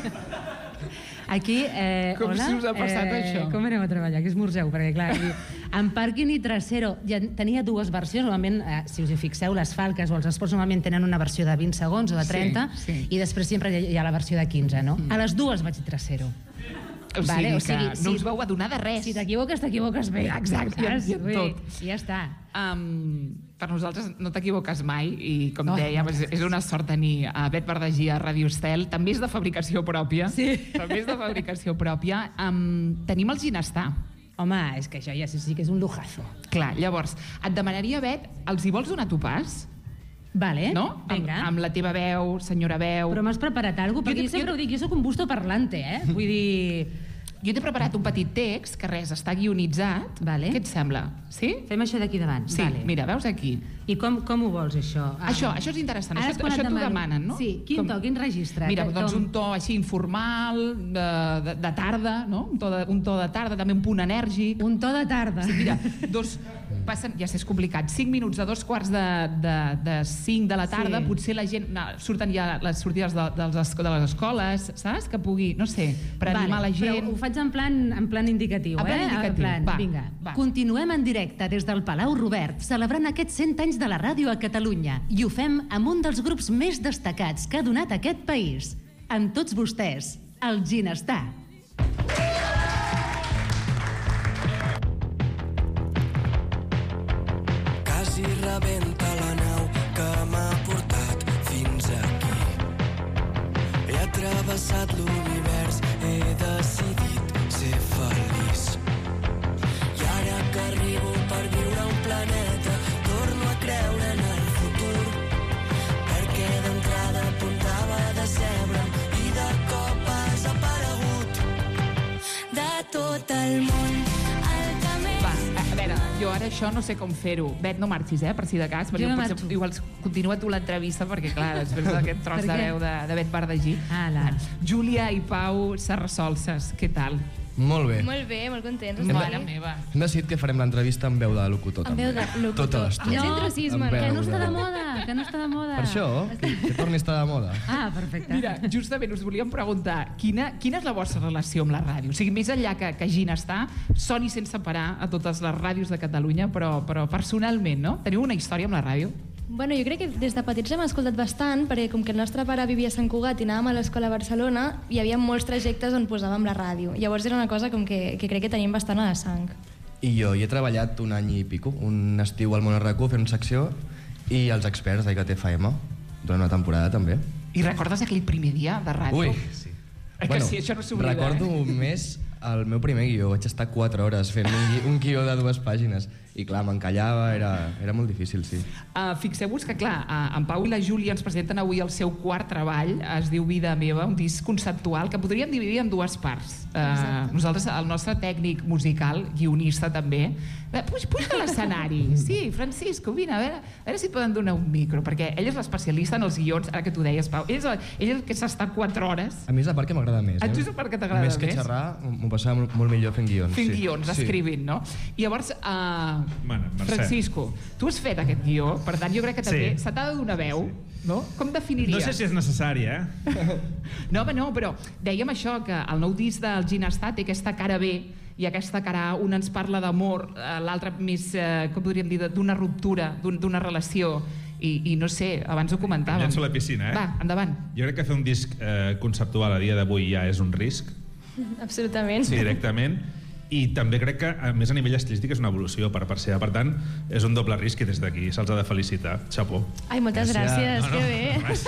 S10: Aquí, eh,
S3: Com
S10: hola,
S3: si us ha passat
S10: eh,
S3: això?
S10: Com anem a treballar? Que esmorzeu? Perquè, clar, diu, en parking i trasero ja tenia dues versions. Normalment, eh, si us hi fixeu, les falques o els esports normalment tenen una versió de vint segons o de trenta,
S3: Sí, sí.
S10: i després sempre hi ha la versió de quinze, no? Mm. A les dues vaig dir trasero.
S3: O sigui,
S10: Vale, o
S3: que
S10: sigui,
S3: no
S10: si-
S3: us vau adonar de res.
S10: Si t'equivoques, t'equivoques bé.
S3: Exacte, i en-
S10: saps?
S3: i en
S10: Vull dir,
S3: tot.
S10: I ja està.
S3: Um, per nosaltres no t'equivoques mai, i com
S10: Oh,
S3: dèiem, és, és una sort tenir a Bet Verdagí a Ràdio Estel. També és de fabricació pròpia.
S10: Sí.
S3: També és de fabricació pròpia. Um, tenim el Ginestar.
S10: Home, és que això ja sí, sí que és un lujazo.
S3: Clar, llavors, et demanaria, Bet, els hi vols donar tu pas?
S10: Vale,
S3: No?
S10: vinga.
S3: Amb, amb la teva veu, senyora veu...
S10: Però m'has preparat alguna cosa? Perquè jo,
S3: Jo-
S10: sempre ho dic, jo sóc un busto parlante, eh? Vull dir...
S3: Jo t'he preparat un petit text que res, està guionitzat.
S10: Vale.
S3: Què et sembla? Sí?
S10: Fem això d'aquí davant.
S3: Sí,
S10: vale.
S3: Mira, veus aquí.
S10: I com, com ho vols, això? Ah,
S3: Això, això és interessant,
S10: Ara
S3: això,
S10: és quan
S3: això
S10: et
S3: t'ho
S10: demano.
S3: demanen, no?
S10: Sí, quin to, quin registre?
S3: Mira,
S10: Que-
S3: doncs
S10: com-
S3: un to així informal, de, de, de tarda, no? Un to de, un to de tarda, també un punt enèrgic.
S10: Un to de tarda.
S3: Sí, mira, dos, passen, ja sé, és complicat, cinc minuts a dos quarts de, de, de cinc de la tarda,
S10: Sí.
S3: potser la gent, no, surten ja les sortides de, dels, esco- de les escoles, saps? Que pugui, no sé, per
S10: Vale,
S3: animar la gent.
S10: Però ho faig en plan, en plan indicatiu,
S3: En plan
S10: eh?
S3: indicatiu,
S10: En plan,
S3: va,
S10: vinga.
S3: va.
S10: Continuem en directe des del Palau Robert, celebrant aquests cent anys de la ràdio a Catalunya. I ho fem amb un dels grups més destacats que ha donat aquest país. Amb tots vostès, el Ginestar.
S13: Quasi rebenta la nau que m'ha portat fins aquí. He atravessat l'univers, he decidit ser feliç. I ara que arribo per viure a un planeta, torno a creure en el futur. Perquè d'entrada apuntava a decebre'm i de cop has aparegut. De tot el món, el que més...
S3: Va, a veure, jo ara això no sé com fer-ho. Bet, no marxis, eh, per si de cas.
S10: Jo no
S3: potser,
S10: marxo.
S3: igual continua tu l'entrevista, perquè, clar, després d'aquest tros
S10: Per
S3: de
S10: què?
S3: veu de, de Bet Bardagí.
S10: Ala.
S3: Júlia i Pau Serrasolses, què tal?
S14: Molt bé.
S15: Molt bé, molt contents.
S14: Hem,
S3: Mare
S15: estem aquí.
S3: meva.
S14: hem decidit que farem l'entrevista amb veu de locutor.
S15: Amb veu de
S14: també.
S15: locutor.
S14: Tota l'estona.
S15: Ja és intrusisme,
S14: Amb
S15: que
S14: veu
S10: no està
S14: de-
S10: de moda, que no està de moda.
S14: Per això, que, que torni a estar de moda.
S10: Ah, perfecte.
S3: Mira, justament us volíem preguntar quina, quina és la vostra relació amb la ràdio? O sigui, més enllà que, que Ginestar soni sense parar a totes les ràdios de Catalunya, però, però personalment, no? Teniu una història amb la ràdio?
S15: Bueno, jo crec que des de petits hem escoltat bastant, perquè com que el nostre pare vivia a Sant Cugat i anàvem a l'escola a Barcelona, hi havia molts trajectes on posàvem la ràdio. Llavors era una cosa com que, que crec que tenim bastant a la sang.
S14: I jo hi he treballat un any i pico, un estiu al Món R Q fent secció, i els experts d'I C T F M, durant una temporada també.
S3: I recordes aquell primer dia de ràdio?
S14: Ui, sí.
S3: Eh que sí, això no s'oblida,
S14: recordo
S3: eh?
S14: més el meu primer guió. Vaig estar quatre hores fent un, gui un guió de dues pàgines. I clar, m'encallava, era, era molt difícil, sí.
S3: Uh, Fixeu-vos que, clar, uh, en Pau i la Júlia ens presenten avui el seu quart treball, es diu Vida meva, un disc conceptual que podríem dividir en dues parts. Uh, nosaltres, el nostre tècnic musical, guionista també, uh, puix, puix a l'escenari. Sí, Francisco, vine, a veure, a veure si et poden donar un micro, perquè ell és l'especialista en els guions, ara que tu deies, Pau. Ell és el, ell és el que s'està quatre hores
S14: A mi és la part que m'agrada més.
S3: A
S14: eh?
S3: tu és la part que t'agrada
S14: Més que
S3: més?
S14: xerrar, m'ho passava molt, molt millor fent guions.
S3: fent
S14: sí.
S3: guions,
S14: Sí.
S3: escrivint, no? I llavors, uh,
S16: Bueno, Mercè.
S3: Francisco, tu has fet aquest guió, per tant, jo crec que també
S16: Sí.
S3: se t'ha de donar veu, no? Com definiries?
S16: No sé si és necessari, eh?
S3: No, home, no, però dèiem això, que el nou disc del Ginestar té aquesta cara B i aquesta cara A, un ens parla d'amor, eh, l'altre més, eh, com podríem dir, d'una ruptura, d'un- d'una relació, i, i no sé, abans ho comentàvem.
S16: Llenço a la piscina, eh?
S3: Va, endavant.
S16: Jo crec que fer un disc eh, conceptual a dia d'avui ja és un risc,
S15: Absolutament.
S16: sí, directament, i també crec que, a més a nivell estilístic, és una evolució per part seva. Per tant, és un doble risc i des d'aquí se'ls ha de felicitar. Xapó.
S15: Ai, moltes gràcies,
S16: No, no,
S15: que bé.
S16: res.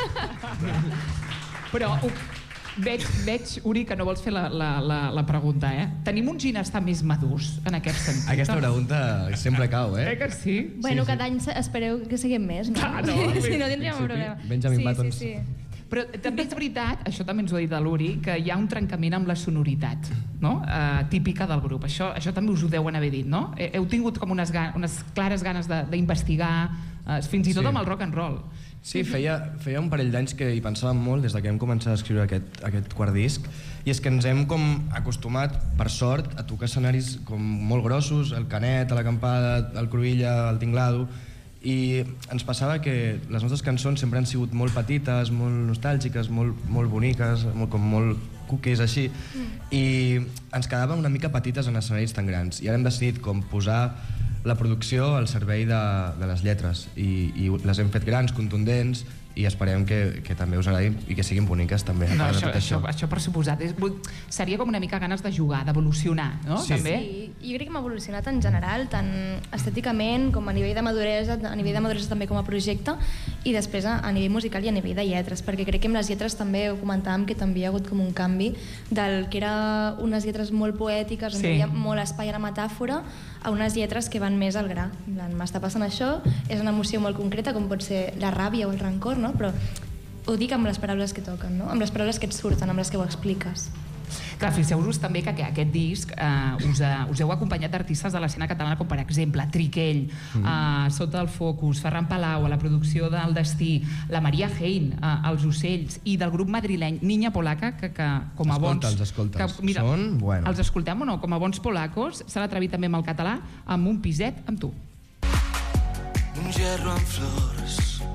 S3: Però uh, veig, veig, Uri, que no vols fer la, la, la, la pregunta, eh? Tenim uns Ginestar més madurs, en aquest sentit?
S14: Aquesta pregunta sempre cau, eh?
S3: Eh que sí?
S15: Bueno,
S14: Sí,
S15: cada any se- espereu que siguem més, no?
S3: Ah, no,
S15: si no tindríem un problema.
S14: Benjamin
S15: sí,
S14: Buttons.
S15: Sí, sí.
S3: Però també és veritat, això també ens ho ha dit l'Uri, que hi ha un trencament amb la sonoritat, no? Uh, típica del grup. Això, això també us ho deuen haver dit, no? He- Heu tingut com unes, ga unes clares ganes de- d'investigar, uh, fins i tot
S14: Sí.
S3: amb el rock and roll.
S14: Sí, feia, feia un parell d'anys que hi pensàvem molt des de que hem començat a escriure aquest, aquest quart disc, i és que ens hem com acostumat, per sort, a tocar escenaris com molt grossos, el Canet, a l'Acampada, el Cruïlla, el Tinglado, i ens passava que les nostres cançons sempre han sigut molt petites, molt nostàlgiques, molt, molt boniques, molt, com molt cookies així, i ens quedaven una mica petites en escenaris tan grans, i ara hem decidit com posar la producció al servei de, de les lletres, i, i les hem fet grans, contundents, i esperem que, que també us agradi i que siguin boniques també, a
S3: No,
S14: part de
S3: això,
S14: tot
S3: això,
S14: això.
S3: això per suposat. És, vull- seria com una mica ganes de jugar, d'evolucionar, no?
S14: Sí.
S3: També?
S15: Sí, jo crec que hem evolucionat en general, tant estèticament com a nivell de maduresa, a nivell de maduresa també com a projecte, i després a, a nivell musical i a nivell de lletres, perquè crec que amb les lletres també ho comentàvem que també hi ha hagut com un canvi del que era unes lletres molt poètiques, on
S3: Sí.
S15: hi havia molt espai a la metàfora, a unes lletres que van més al gra. En plan, m'està passant això, és una emoció molt concreta, com pot ser la ràbia o el rancor, no? Però ho dic amb les paraules que toquen, no? Amb les paraules que et surten, amb les que ho expliques.
S3: Clar, fixeu-vos també que aquest disc eh, us, uh, us heu acompanyat d'artistes de l'escena catalana com per exemple Triquell, mm. uh, Sota el Focus, Ferran Palau, a la producció del Destí, la Maria Hein, uh, els Ocells, i del grup madrileny Niña Polaca, que, que com a bons...
S14: Escolta'ls, escolta'ls.
S3: Que, mira,
S14: són, bueno.
S3: Els escoltem o no? Com a bons polacos, s'han atrevit també amb el català, amb un piset amb tu.
S13: Un gerro amb flors,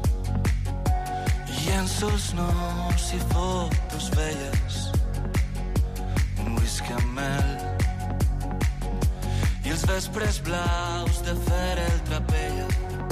S13: llençols nous i fotos velles, un whisky amb mel i els vespres blaus de fer el trapella.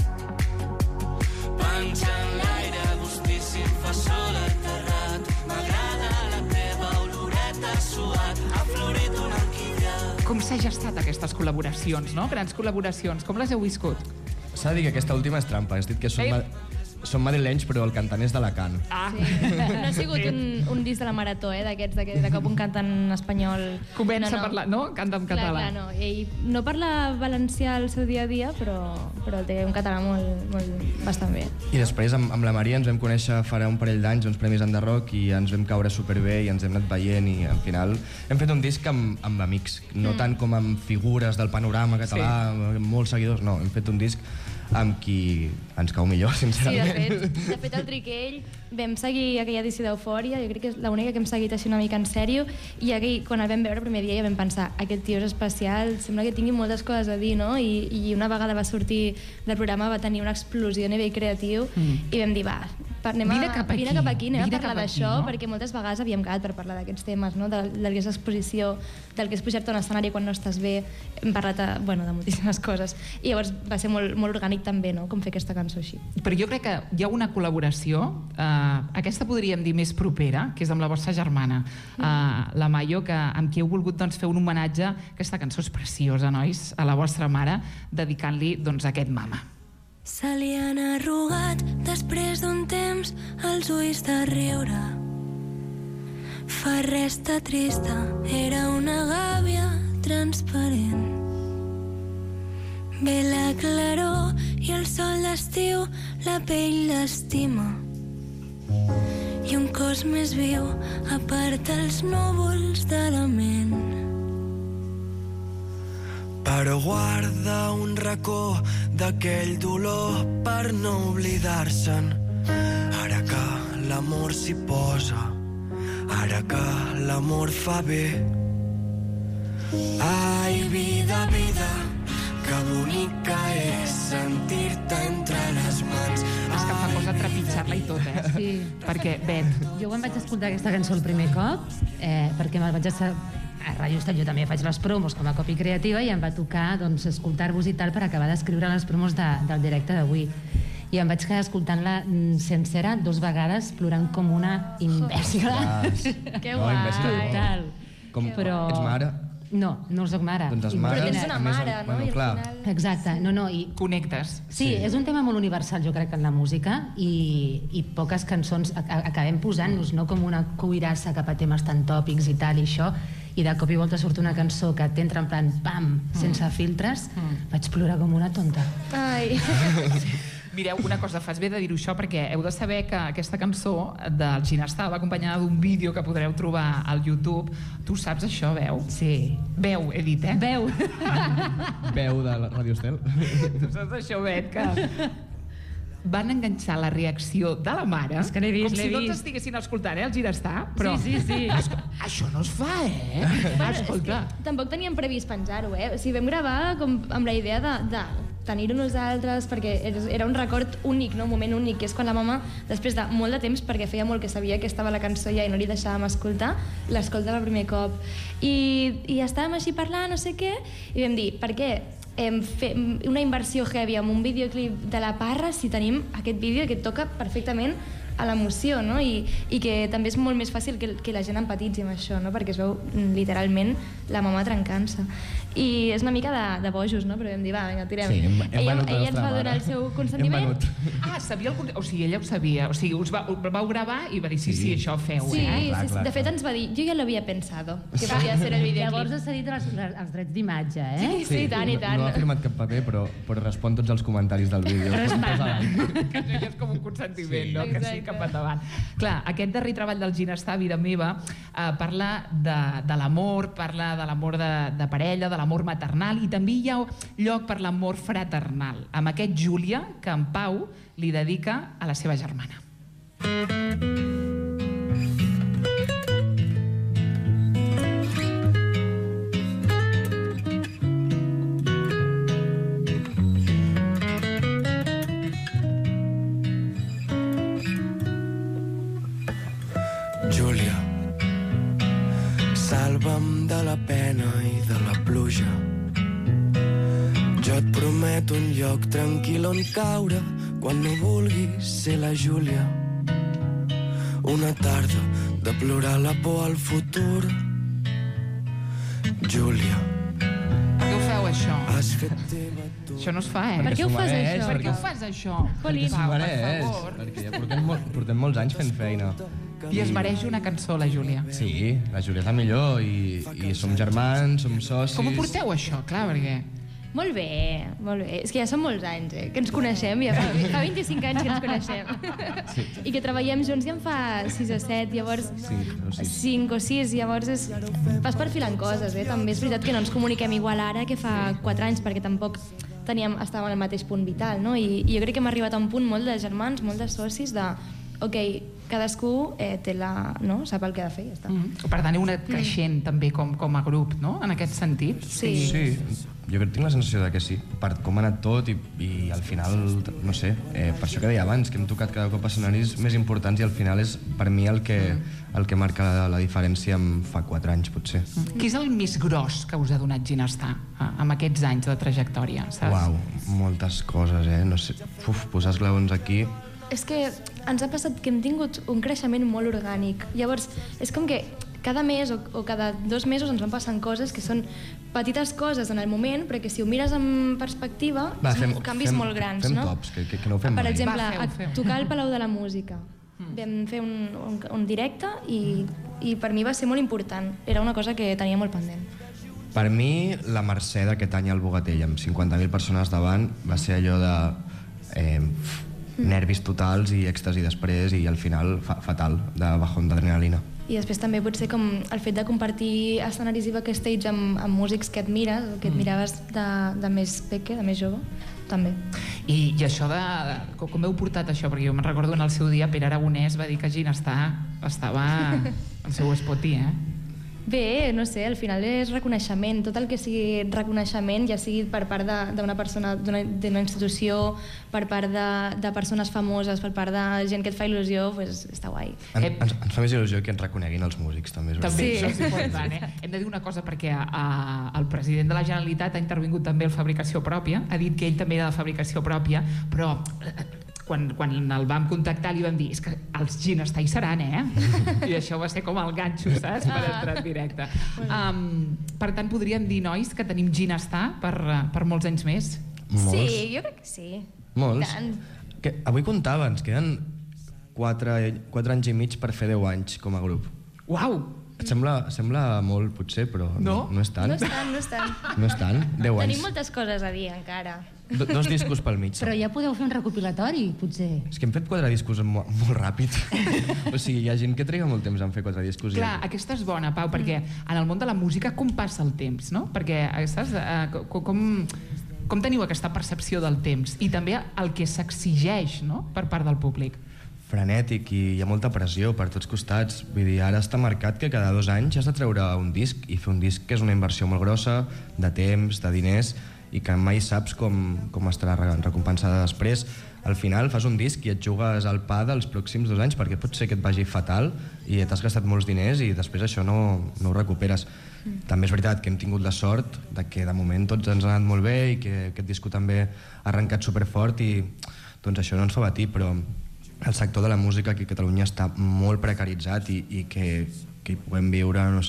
S13: Penjant l'aire gustíssim, fa sol al terrat, m'agrada la teva oloreta suat, ha florit una orquídea.
S3: Com s'ha gestat aquestes col·laboracions, no? Grans col·laboracions, com les heu viscut?
S14: S'ha de dir que aquesta última és trampa. Has dit que són, ma són madrilenys, però el cantant és d'Alacant.
S3: Ah.
S15: Sí. No ha sigut un, un disc de la Marató, eh, d'aquests, de, de cop un cantant espanyol...
S3: Comença
S15: no, no.
S3: a parlar, no? Canta en català.
S15: Clar, clar, no. Ell no parla valencià al seu dia a dia, però, però té un català molt, molt, bastant bé.
S14: I després, amb, amb la Maria, ens vam conèixer farà un parell d'anys, uns premis Enderrock, i ens vam caure superbé i ens hem anat veient, i al final hem fet un disc amb, amb amics, no mm. tant com amb figures del panorama català, sí. amb molts seguidors, no, hem fet un disc amb qui ens cau millor, sincerament.
S15: Sí, de fet, de fet el Triquell vam seguir aquella edició d'Eufòria, jo crec que és l'única que hem seguit així una mica en sèrio, i aquell, quan el vam veure el primer dia ja vam pensar, aquest tio és especial, sembla que tingui moltes coses a dir, no? I, i una vegada va sortir del programa va tenir una explosió a nivell creatiu mm. i vam dir, va, anem a,
S3: vine cap aquí,
S15: vine cap aquí anem
S3: vine
S15: a parlar d'això, no? Perquè moltes vegades havíem quedat per parlar d'aquests temes, no? De, del que és exposició, del que és pujar-te a un escenari quan no estàs bé, hem parlat de, bueno, de moltíssimes coses, i llavors va ser molt, molt orgànic també, no? Com fer aquesta cançó així.
S3: Però jo crec que hi ha una col·laboració, eh, aquesta podríem dir més propera, que és amb la vostra germana, eh, la Mayo, que, amb qui heu volgut doncs, fer un homenatge. Aquesta cançó és preciosa, nois, a la vostra mare, dedicant-li doncs, aquest mama.
S17: Se li han arrugat després d'un temps els ulls de riure. Fa resta trista, era una gàbia transparent. Ve la claror i el sol d'estiu, la pell l'estima. I un cos més viu aparta els núvols de la ment.
S13: Però guarda un racó d'aquell dolor per no oblidar-se'n. Ara que l'amor s'hi posa, ara que l'amor fa bé. Ai, vida, vida, que bonica és sentir-te entre les mans.
S3: És que fa cosa trepitjar-la i tot, eh?
S18: Sí.
S3: Perquè, Bet...
S18: Jo quan vaig escoltar aquesta cançó el primer cop, eh, perquè me'l vaig estar... A Ràdio Estel jo també faig les promos com a copy creativa i em va tocar doncs, escoltar-vos i tal per acabar d'escriure les promos de, del directe d'avui. I em vaig quedar escoltant-la sencera dues vegades, plorant com una imbècil.
S15: Que guai!
S18: Total.
S14: Com,
S18: Però...
S14: Ets mare?
S18: No, no us soc mare.
S14: Doncs les mares...
S15: Però tens una mare, no?
S14: Bueno,
S15: I al
S14: clar.
S15: final...
S18: Exacte, no, no, i...
S3: Connectes.
S18: Sí, sí, és un tema molt universal, jo crec, en la música, i, i poques cançons a, a, acabem posant-nos, no com una cuirassa cap a temes tan tòpics i tal, i això, i de cop i volta surt una cançó que t'entra en plan, pam, sense filtres, mm. vaig plorar com una tonta.
S15: Ai...
S3: Mireu, una cosa, fas bé de dir-ho això perquè heu de saber que aquesta cançó del Ginestar va acompanyada d'un vídeo que podreu trobar al YouTube. Tu saps això, Veu?
S18: Sí.
S3: Veu, he dit, eh?
S18: Veu.
S14: Veu de la Ràdio Estel.
S3: Tu saps això, Bet, que van enganxar la reacció de la mare
S18: és que l'he vist,
S3: com si
S18: l'he
S3: no
S18: vist.
S3: t'estiguessin escoltant, eh, el Ginestar, però...
S18: Sí, sí, sí.
S3: Esco... Això no es fa, eh?
S15: Bueno,
S3: Escolta.
S15: és que tampoc teníem previst penjar-ho, eh? O sigui, vam gravar com amb la idea de, de tenir-ho nosaltres, perquè era un record únic, no? Un moment únic, que és quan la mama, després de molt de temps, perquè feia molt que sabia que estava la cançó ja i no li deixàvem escoltar, l'escolta el primer cop. I, i estàvem així parlant, no sé què, i vam dir, per què hem fet una inversió heavy amb un videoclip de la Parra si tenim aquest vídeo que toca perfectament a l'emoció, no? I, i que també és molt més fàcil que, que la gent empatitzi amb això, no? Perquè es veu literalment la mama trencant-se. I és una mica de, de bojos, no? Però vam dir, va, vinga, tirem.
S14: Sí, hem, hem
S15: ella,
S14: venut la
S15: ella ens
S14: nostra
S15: va
S14: mare.
S15: donar el seu consentiment.
S3: Ah, sabia algun... O sigui, ella ho sabia. O sigui, us va, ho vau gravar i va dir, sí, sí, això feu,
S15: Sí,
S3: eh?
S15: sí, sí. De fet ens va dir, jo ja l'havia pensado, que podia ser el videoclip.
S18: Llavors has cedit els, els drets d'imatge, eh?
S15: Sí, sí, i tant, i tant.
S14: No, no ha firmat cap paper, però, però respon tots els comentaris del vídeo.
S3: Però és maco, que això ja és com un consentiment, sí, no? Que sí, cap endavant. Clar, aquest darrer treball del Ginestar, Vida meva, eh, parla de, de l'amor, parla de l'amor de, de parella, de l'amor maternal, i també hi ha lloc per l'amor fraternal, amb aquest Júlia que en Pau li dedica a la seva germana.
S13: Júlia, salva'm de la pena i de la pluja. Jo et prometo un lloc tranquil on caure quan no vulguis ser la Júlia. Una tarda de plorar la por al futur. Júlia,
S3: Per què ho feu, això?
S13: has fet teva tu.
S3: Això no es fa, eh?
S15: Per què ho fas, això?
S3: Per què ho fas, això?
S15: Polín.
S14: S'ho
S3: Pau, per
S14: mereix,
S3: favor.
S14: perquè ja portem, mol, portem molts anys fent feina.
S3: I es mereix una cançó, la Júlia.
S14: Sí, la Júlia és la millor i, i som germans, som socis...
S3: Com ho porteu, això? Clar, perquè...
S15: Molt bé, molt bé. És que ja són molts anys, eh? Que ens coneixem, ja fa, fa vint-i-cinc anys que ens coneixem.
S14: Sí.
S15: I que treballem junts ja en fa sis o set, llavors...
S14: Cinc o sis.
S15: cinc o sis, llavors és... vas perfilant coses, eh? També és veritat que no ens comuniquem igual ara que fa quatre anys, perquè tampoc teníem, estàvem al mateix punt vital, no? I, i jo crec que hem arribat a un punt molt de germans, molt de socis, de... Ok, cadascú eh, té la... no? Sap el que ha de fer, ja està.
S3: Mm. Per tant, heu anat creixent mm. també com, com a grup, no? En aquest sentit.
S15: Sí.
S14: Sí, jo crec que tinc la sensació de que sí, per com ha anat tot i, i al final, no sé, eh, per això que deia abans, que hem tocat cada cop escenaris més importants i al final és per mi el que, el que marca la, la diferència amb fa quatre anys, potser.
S3: Mm. Qui és el més gros que us ha donat Ginestar eh, amb aquests anys de trajectòria, saps?
S14: Uau, moltes coses, eh? No sé, uf, posar esglaons aquí...
S15: És que ens ha passat que hem tingut un creixement molt orgànic. Llavors, és com que cada mes o, o cada dos mesos ens van passant coses que són petites coses en el moment, però que si ho mires en perspectiva,
S14: Va,
S15: són
S14: fem,
S15: canvis
S14: fem,
S15: molt grans,
S14: fem
S15: no?
S14: tops, que, que, que no ho fem
S15: Per
S14: mai.
S15: exemple,
S3: Va, feu, feu.
S15: a tocar al Palau de la Música. Vam fer un, un, un directe i, i per mi va ser molt important. Era una cosa que tenia molt pendent.
S14: Per mi, la Mercè d'aquest any al Bogatell, amb cinquanta mil persones davant, va ser allò de... Eh, nervis totals i èxtasi després i al final fa, fatal, de bajón d'adrenalina.
S15: I després també potser com el fet de compartir escenaris i backstage amb, amb músics que admires o que admiraves de, de més peque, de més jove, també.
S3: I, i això de... Com, com heu portat això? Perquè jo me'n recordo en el seu dia Pere Aragonès va dir que Ginestar estava al seu espotí, eh?
S15: Bé, no sé, al final és reconeixement. Tot el que sigui reconeixement, ja sigui per part d'una persona, d'una institució, per part de, de persones famoses, per part de gent que et fa il·lusió, pues, està guai.
S14: En, ens, ens fa més il·lusió que ens reconeguin els músics, també. És
S3: També,
S15: Sí.
S3: això és important, eh? Hem de dir una cosa, perquè a, el president de la Generalitat ha intervingut també el Fabricació Pròpia, ha dit que ell també era de Fabricació Pròpia, però quan, quan el vam contactar li vam dir és que els Ginestar hi seran, eh? I això va ser com el ganxo, saps? Per entrar en directe. Um, per tant, podríem dir, nois, que tenim Ginestar per, per molts anys més?
S14: Molts.
S15: Sí, jo crec que sí.
S14: Molts.
S15: Tant.
S14: Que avui comptava, ens queden quatre, quatre anys i mig per fer deu anys com a grup.
S3: Uau!
S14: Et sembla, sembla molt, potser, però no,
S3: No?
S14: no és tant.
S15: No és tant, no és tant.
S14: No és tant, deu anys.
S15: Tenim moltes coses a dir encara.
S14: Do, dos discos pel mig.
S18: Però ja podeu fer un recopilatori, potser.
S14: És que hem fet quatre discos molt, molt ràpid. O sigui, hi ha gent que triga molt temps en fer quatre discos.
S3: Clar,
S14: i...
S3: aquesta és bona, Pau, perquè en el món de la música com passa el temps, no? Perquè, eh, saps, eh, com, com, com teniu aquesta percepció del temps i també el que s'exigeix, no?, per part del públic.
S14: Frenètic i hi ha molta pressió per tots costats. Vull dir, ara està marcat que cada dos anys has de treure un disc i fer un disc que és una inversió molt grossa de temps, de diners i que mai saps com, com estarà recompensada després. Al final fas un disc i et jugues al pa dels pròxims dos anys perquè pot ser que et vagi fatal i t'has gastat molts diners i després això no, no ho recuperes. Mm. També és veritat que hem tingut la sort de que de moment tots ens ha anat molt bé i que aquest disco també ha arrencat superfort i doncs això no ens fa batir, però el sector de la música aquí a Catalunya està molt precaritzat i, i que, que hi puguem viure, no sé,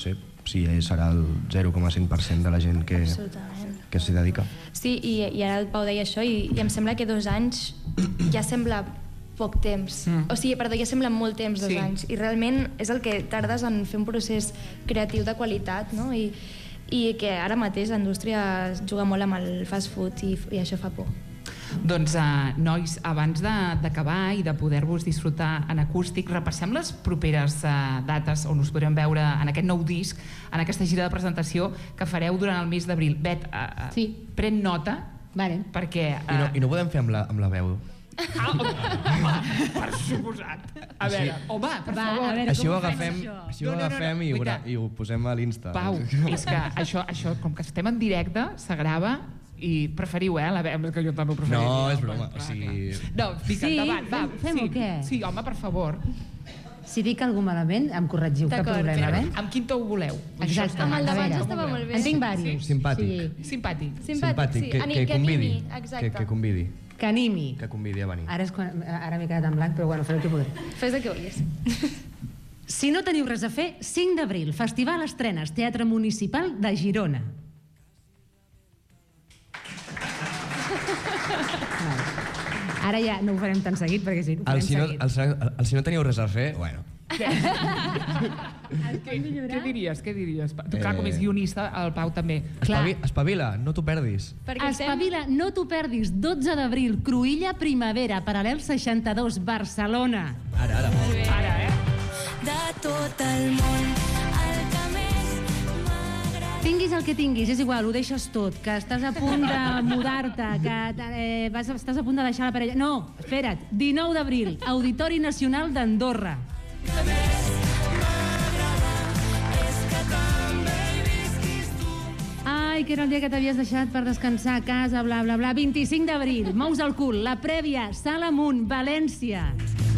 S14: o sigui, serà el zero coma cinc per cent de la gent que, que s'hi dedica.
S15: Sí, i, i ara el Pau deia això i, i em sembla que dos anys ja sembla poc temps. Mm. O sigui, perdó, ja sembla molt temps, dos sí. anys. I realment és el que tardes en fer un procés creatiu de qualitat, no? I, i que ara mateix la indústria juga molt amb el fast food i, i això fa por.
S3: Doncs, uh, nois, abans d'acabar i de poder-vos disfrutar en acústic, repassem les properes uh, dates on us podrem veure en aquest nou disc, en aquesta gira de presentació que fareu durant el mes d'abril. Bet, uh, uh, sí. pren nota, vale. perquè... Uh...
S14: I, no, I no podem fer amb la, amb la veu.
S3: Ah, home, per suposat. A veure, home, per
S14: Va,
S3: favor.
S14: Veure, així ho agafem, així ho
S3: no, no,
S14: agafem
S3: no, no.
S14: I, ho, i ho posem a l'Insta.
S3: Pau, és que això, això, com que estem en directe, s'agrava i preferiu, eh? La veu, que jo també ho preferiria.
S14: No, és broma. O sigui...
S3: No, vinga,
S18: sí,
S3: endavant, va.
S18: Fem-ho,
S3: sí,
S18: què?
S3: Sí, home, per favor.
S18: Si dic algú malament, em corregiu, cap problema, eh?
S3: Amb quin to ho voleu?
S18: Exacte.
S15: Amb el d'abans estava molt bé.
S18: En tinc diversos.
S14: Simpàtic.
S18: Sí.
S3: Simpàtic.
S15: Simpàtic, sí.
S14: Que,
S15: Ani-
S14: que
S15: que
S14: convidi.
S15: animi, exacte.
S14: Que, que convidi.
S18: Que animi.
S14: Que convidi a venir.
S18: Ara, és quan, ara m'he quedat en blanc, però bueno, faré el que podré.
S15: Fes el que vulguis.
S18: Si no teniu res a fer, cinc d'abril, Festival Estrenes, Teatre Municipal de Girona. Ara ja no ho farem tan seguit, perquè si ho farem
S14: El si, no,
S18: seguit...
S14: el, el, el si no teniu res a fer, bueno...
S3: Què, què diries? Què diries? Tu, clar, com és guionista, el Pau també.
S14: Espavi, espavila, no t'ho perdis.
S18: Espavila, no t'ho perdis, dotze d'abril, Cruïlla Primavera, Paral·lel seixanta-dos, Barcelona.
S14: Ara, ara.
S3: Ara, eh?
S17: De tot el món, el que més m'agrada.
S18: Tinguis el que tinguis, és igual, ho deixes tot, que estàs a punt de mudar-te, que eh, vas, estàs a punt de deixar la parella... No, espera't, dinou d'abril, Auditori Nacional d'Andorra. Ai, que era el dia que t'havies deixat per descansar a casa, bla, bla, bla. vint-i-cinc d'abril, Mous al cul, La Prèvia, Sala Amunt, València.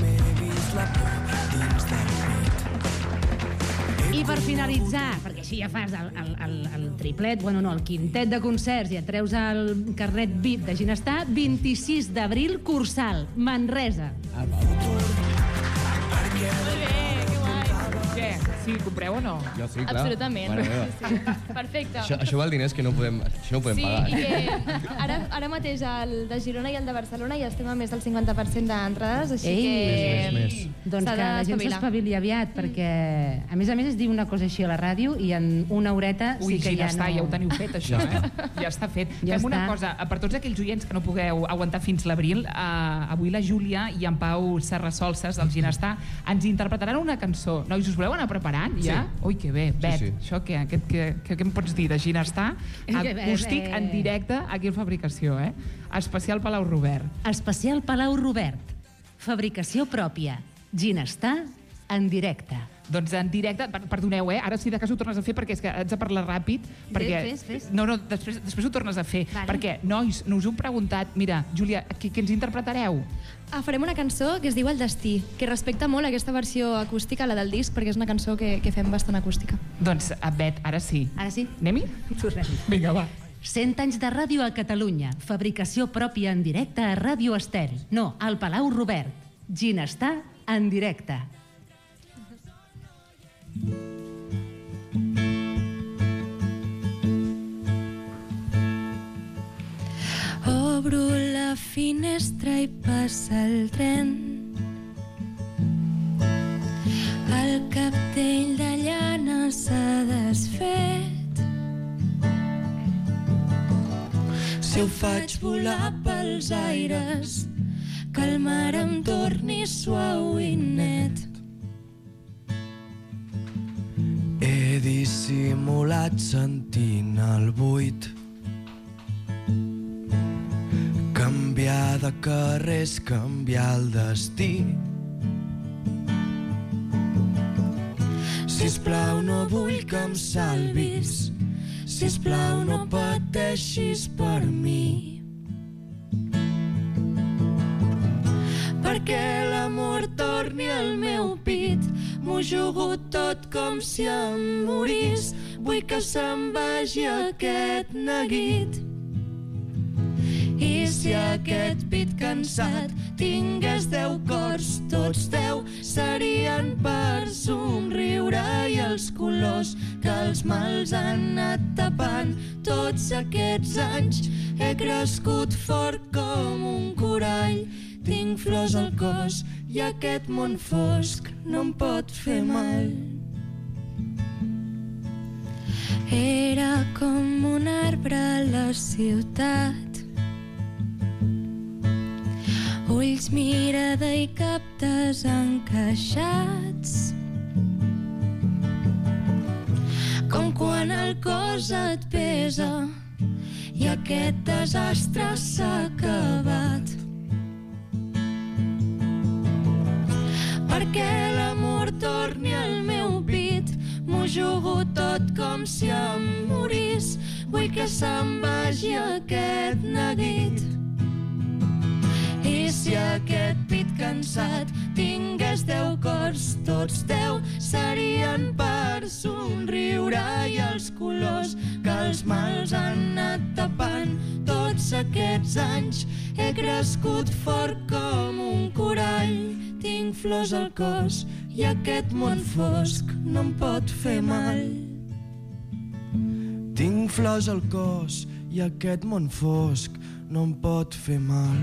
S18: I per finalitzar, perquè així ja fas el, el, el, el triplet, bueno, no, el quintet de concerts i et treus el carnet V I P de Ginestar, vint-i-sis d'abril, Cursal, Manresa.
S14: Ah, va.
S3: Molt bé, que guai. Què? Sí, compreu o no?
S14: Jo sí, clar.
S15: Absolutament.
S14: Mare
S15: Sí. Perfecte.
S14: Això, això val diners que no podem, això no ho podem
S15: Sí,
S14: pagar.
S15: i que ara, ara mateix el de Girona i el de Barcelona ja estem a més del cinquanta per cent d'entrades, així
S18: Ei,
S15: que...
S14: Més, més, més.
S18: Doncs
S15: s'ha
S18: que la gent
S15: d'espavilar.
S18: s'espavili aviat, perquè a més a més es diu una cosa així a la ràdio i en una horeta
S3: Ui,
S18: sí que
S3: ja
S18: ja
S3: està,
S18: no...
S3: ja ho teniu fet, això,
S14: Ja
S3: eh? Ja està fet.
S18: Ja
S3: Fem una
S18: està.
S3: cosa, per tots aquells oients que no pugueu aguantar fins l'abril, eh, avui la Júlia i en Pau Serrasolses, del Ginestar, ens interpretaran una cançó. Nois, us voleu anar preparant, ja?
S14: Sí.
S3: Ui, que bé. Bet,
S14: sí.
S3: això què? Què, què, què, què em pots dir de Ginestar?
S18: Que bé,
S3: Acústic,
S18: bé.
S3: en directe, aquí a Fabricació, eh? Especial Palau Robert.
S18: Especial Palau Robert. Fabricació pròpia. Ginestar en directe.
S3: Doncs en directe, per- perdoneu, eh? Ara sí de cas ho tornes a fer perquè és que haig de parlar ràpid. Perquè...
S18: Fes, fes.
S3: No, no, després, després ho tornes a fer.
S18: Vale.
S3: Perquè, nois, no us ho hem preguntat. Mira, Júlia, què, què ens interpretareu?
S15: Ah, farem una cançó que es diu El Destí, que respecta molt aquesta versió acústica, la del disc, perquè és una cançó que, que fem bastant acústica.
S3: Doncs, a Bet, ara sí.
S18: Ara sí?
S3: Anem-hi?
S18: Tornem.
S3: Vinga, va.
S18: cent anys de ràdio a Catalunya. Fabricació pròpia en directe a Ràdio Estel. No, al Palau Robert. Ginestar en directe.
S17: Obro la finestra i passa el tren. El captell de llana s'ha desfet. Si ho faig volar pels aires, que el mar em torni suau i net.
S13: He dissimulat sentint el buit. Canviar de carrers, canviar el destí. Sisplau, no vull que em salvis. Sisplau, no pateixis per mi. Perquè l'amor torni al meu pit. M'ho jugo tot com si em morís. Vull que se'n vagi aquest neguit. I si aquest pit cansat tingués deu cors, tots deu serien per somriure i els colors que els mals han anat tapant. Tots aquests anys he crescut fort com un corall, tinc flors al cos i aquest món fosc no em pot fer mal. Era com un arbre a la ciutat, ulls, mirada i cap desencaixats, com quan el cos et pesa i aquest desastre s'ha acabat. Perquè l'amor torni al meu pit, m'ho jugo tot com si em morís, vull que se'n vagi aquest neguit. I si aquest pit cansat tingués deu cors, tots deu serien per somriure i els colors que els mals han anat tapant. Tots aquests anys he crescut fort com un corall, tinc flors al cos i aquest món fosc no em pot fer mal. Tinc flors al cos i aquest món fosc no em pot fer mal.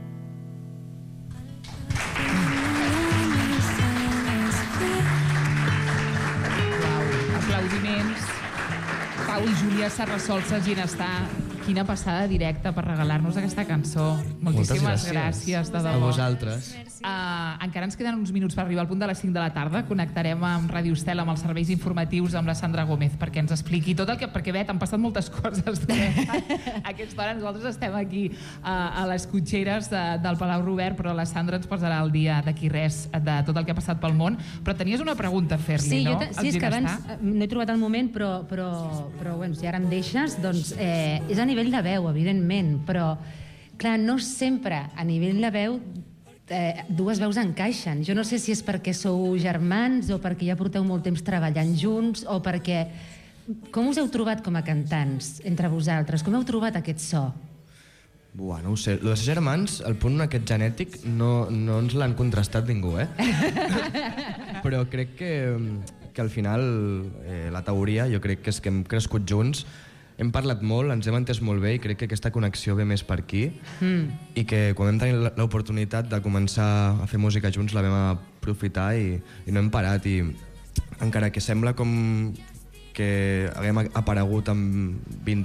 S3: Aplaudiments. Pau i Júlia Serrasolsa, Ginestar, quina passada directa per regalar-nos aquesta cançó. Moltíssimes gràcies, de debò.
S14: A vosaltres.
S3: Uh, encara ens queden uns minuts per arribar al punt de les cinc de la tarda. Connectarem amb Ràdio Estel, amb els serveis informatius, amb la Sandra Gómez, perquè ens expliqui tot el que... Perquè, Bet, han passat moltes coses. A aquesta hora nosaltres estem aquí uh, a les cotxeres de, del Palau Robert, però la Sandra ens posarà al dia d'aquí res de tot el que ha passat pel món. Però tenies una pregunta a fer-li,
S18: sí,
S3: no?
S18: Jo sí, és que abans no he trobat el moment, però, però, però bueno, si ara em deixes, doncs eh, és a nivell de veu, evidentment, però clar, no sempre a nivell de veu eh, dues veus encaixen. Jo no sé si és perquè sou germans o perquè ja porteu molt temps treballant junts o perquè... Com us heu trobat com a cantants entre vosaltres? Com heu trobat aquest so?
S14: Buah, no ho sé. Lo de ser germans, el punt aquest genètic, no, no ens l'han contrastat ningú, eh? Però crec que, que al final eh, la teoria, jo crec que és que hem crescut junts, hem parlat molt, ens hem entès molt bé i crec que aquesta connexió ve més per aquí mm. i que quan vam tenir l'oportunitat de començar a fer música junts la vam aprofitar i, i no hem parat i encara que sembla com que haguem aparegut amb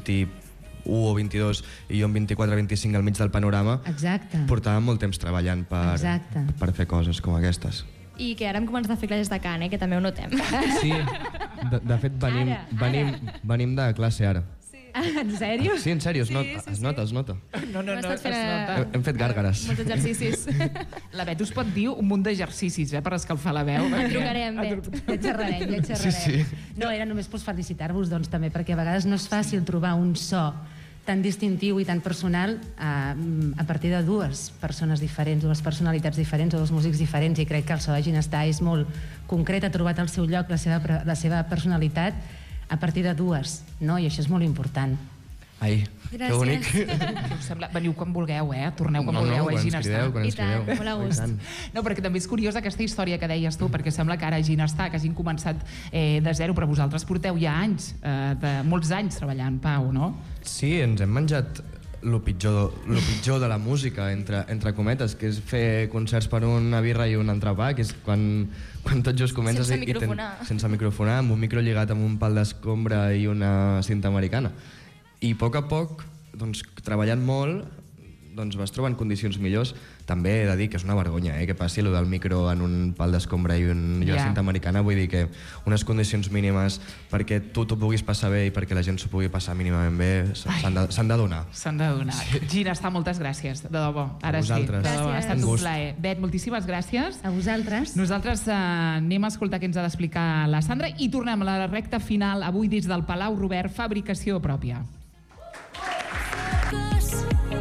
S14: vint-i-u o vint-i-dos i jo amb vint-i-quatre vint-i-cinc al mig del panorama.
S18: Exacte.
S14: Portàvem molt temps treballant per, per fer coses com aquestes.
S15: I que ara hem començat a fer classes de cant, eh? Que també ho notem.
S14: Sí, de, de fet venim,
S15: Ara,
S14: venim, venim de classe ara.
S18: En sèrio?
S14: Sí, en sèrio, es, not,
S15: Sí, sí,
S14: es nota, es nota.
S3: No, no, no, es
S15: fent,
S3: nota.
S14: Hem, hem fet gàrgares.
S15: Molts exercicis.
S3: La Bet us pot dir un munt d'exercicis, eh, per escalfar la veu.
S15: Et trucarem, Bet.
S18: Ja xerrarem, ja xerrarem.
S14: Sí, sí.
S18: No, era només per felicitar-vos, doncs, també, perquè a vegades no és fàcil trobar un so tan distintiu i tan personal a, a partir de dues persones diferents, dues personalitats diferents o dos músics diferents, i crec que el so de Ginestar és molt concret, ha trobat el seu lloc, la seva, la seva personalitat a partir de dues, no? I això és molt important.
S14: Ai,
S15: Gràcies.
S14: que bonic.
S3: Em sembla, veniu quan vulgueu, eh? Torneu quan
S14: No, no,
S3: vulgueu,
S14: quan
S3: a
S14: ens
S3: Ginestar.
S14: crideu, quan ens
S15: I tant,
S14: crideu.
S15: molt a gust.
S14: I tant.
S3: No, perquè també és curiosa aquesta història que deies tu, perquè sembla que ara a Ginestar, que hagin començat eh, de zero, però vosaltres porteu ja anys, eh, de molts anys treballant, Pau, no?
S14: Sí, ens hem menjat lo pitjor, lo pitjor de la música, entre, entre cometes, que és fer concerts per una birra i un entrepà, que és quan, quan tot just comences...
S15: Sense
S14: i, i ten,
S15: microfonar.
S14: sense microfonar, amb un micro lligat amb un pal d'escombra i una cinta americana. I a poc a poc, doncs, treballant molt, doncs vas trobant condicions millors. També he de dir que és una vergonya, eh, que passi allò del micro en un pal d'escombra i, un, i una
S3: Ja.
S14: cinta americana. Vull dir que unes condicions mínimes perquè tu t'ho puguis passar bé i perquè la gent s'ho pugui passar mínimament bé s'han de, s'han de donar.
S3: S'han de donar. Sí. Ginestar, moltes gràcies, de debò. Ara
S14: A vosaltres.
S3: sí, de debò. Ha estat
S14: Un
S3: un
S14: gust.
S3: plaer. Bet, moltíssimes gràcies.
S18: A vosaltres.
S3: Nosaltres eh, anem a escoltar què ens ha d'explicar la Sandra i tornem a la recta final avui des del Palau Robert, fabricació pròpia.
S17: Cos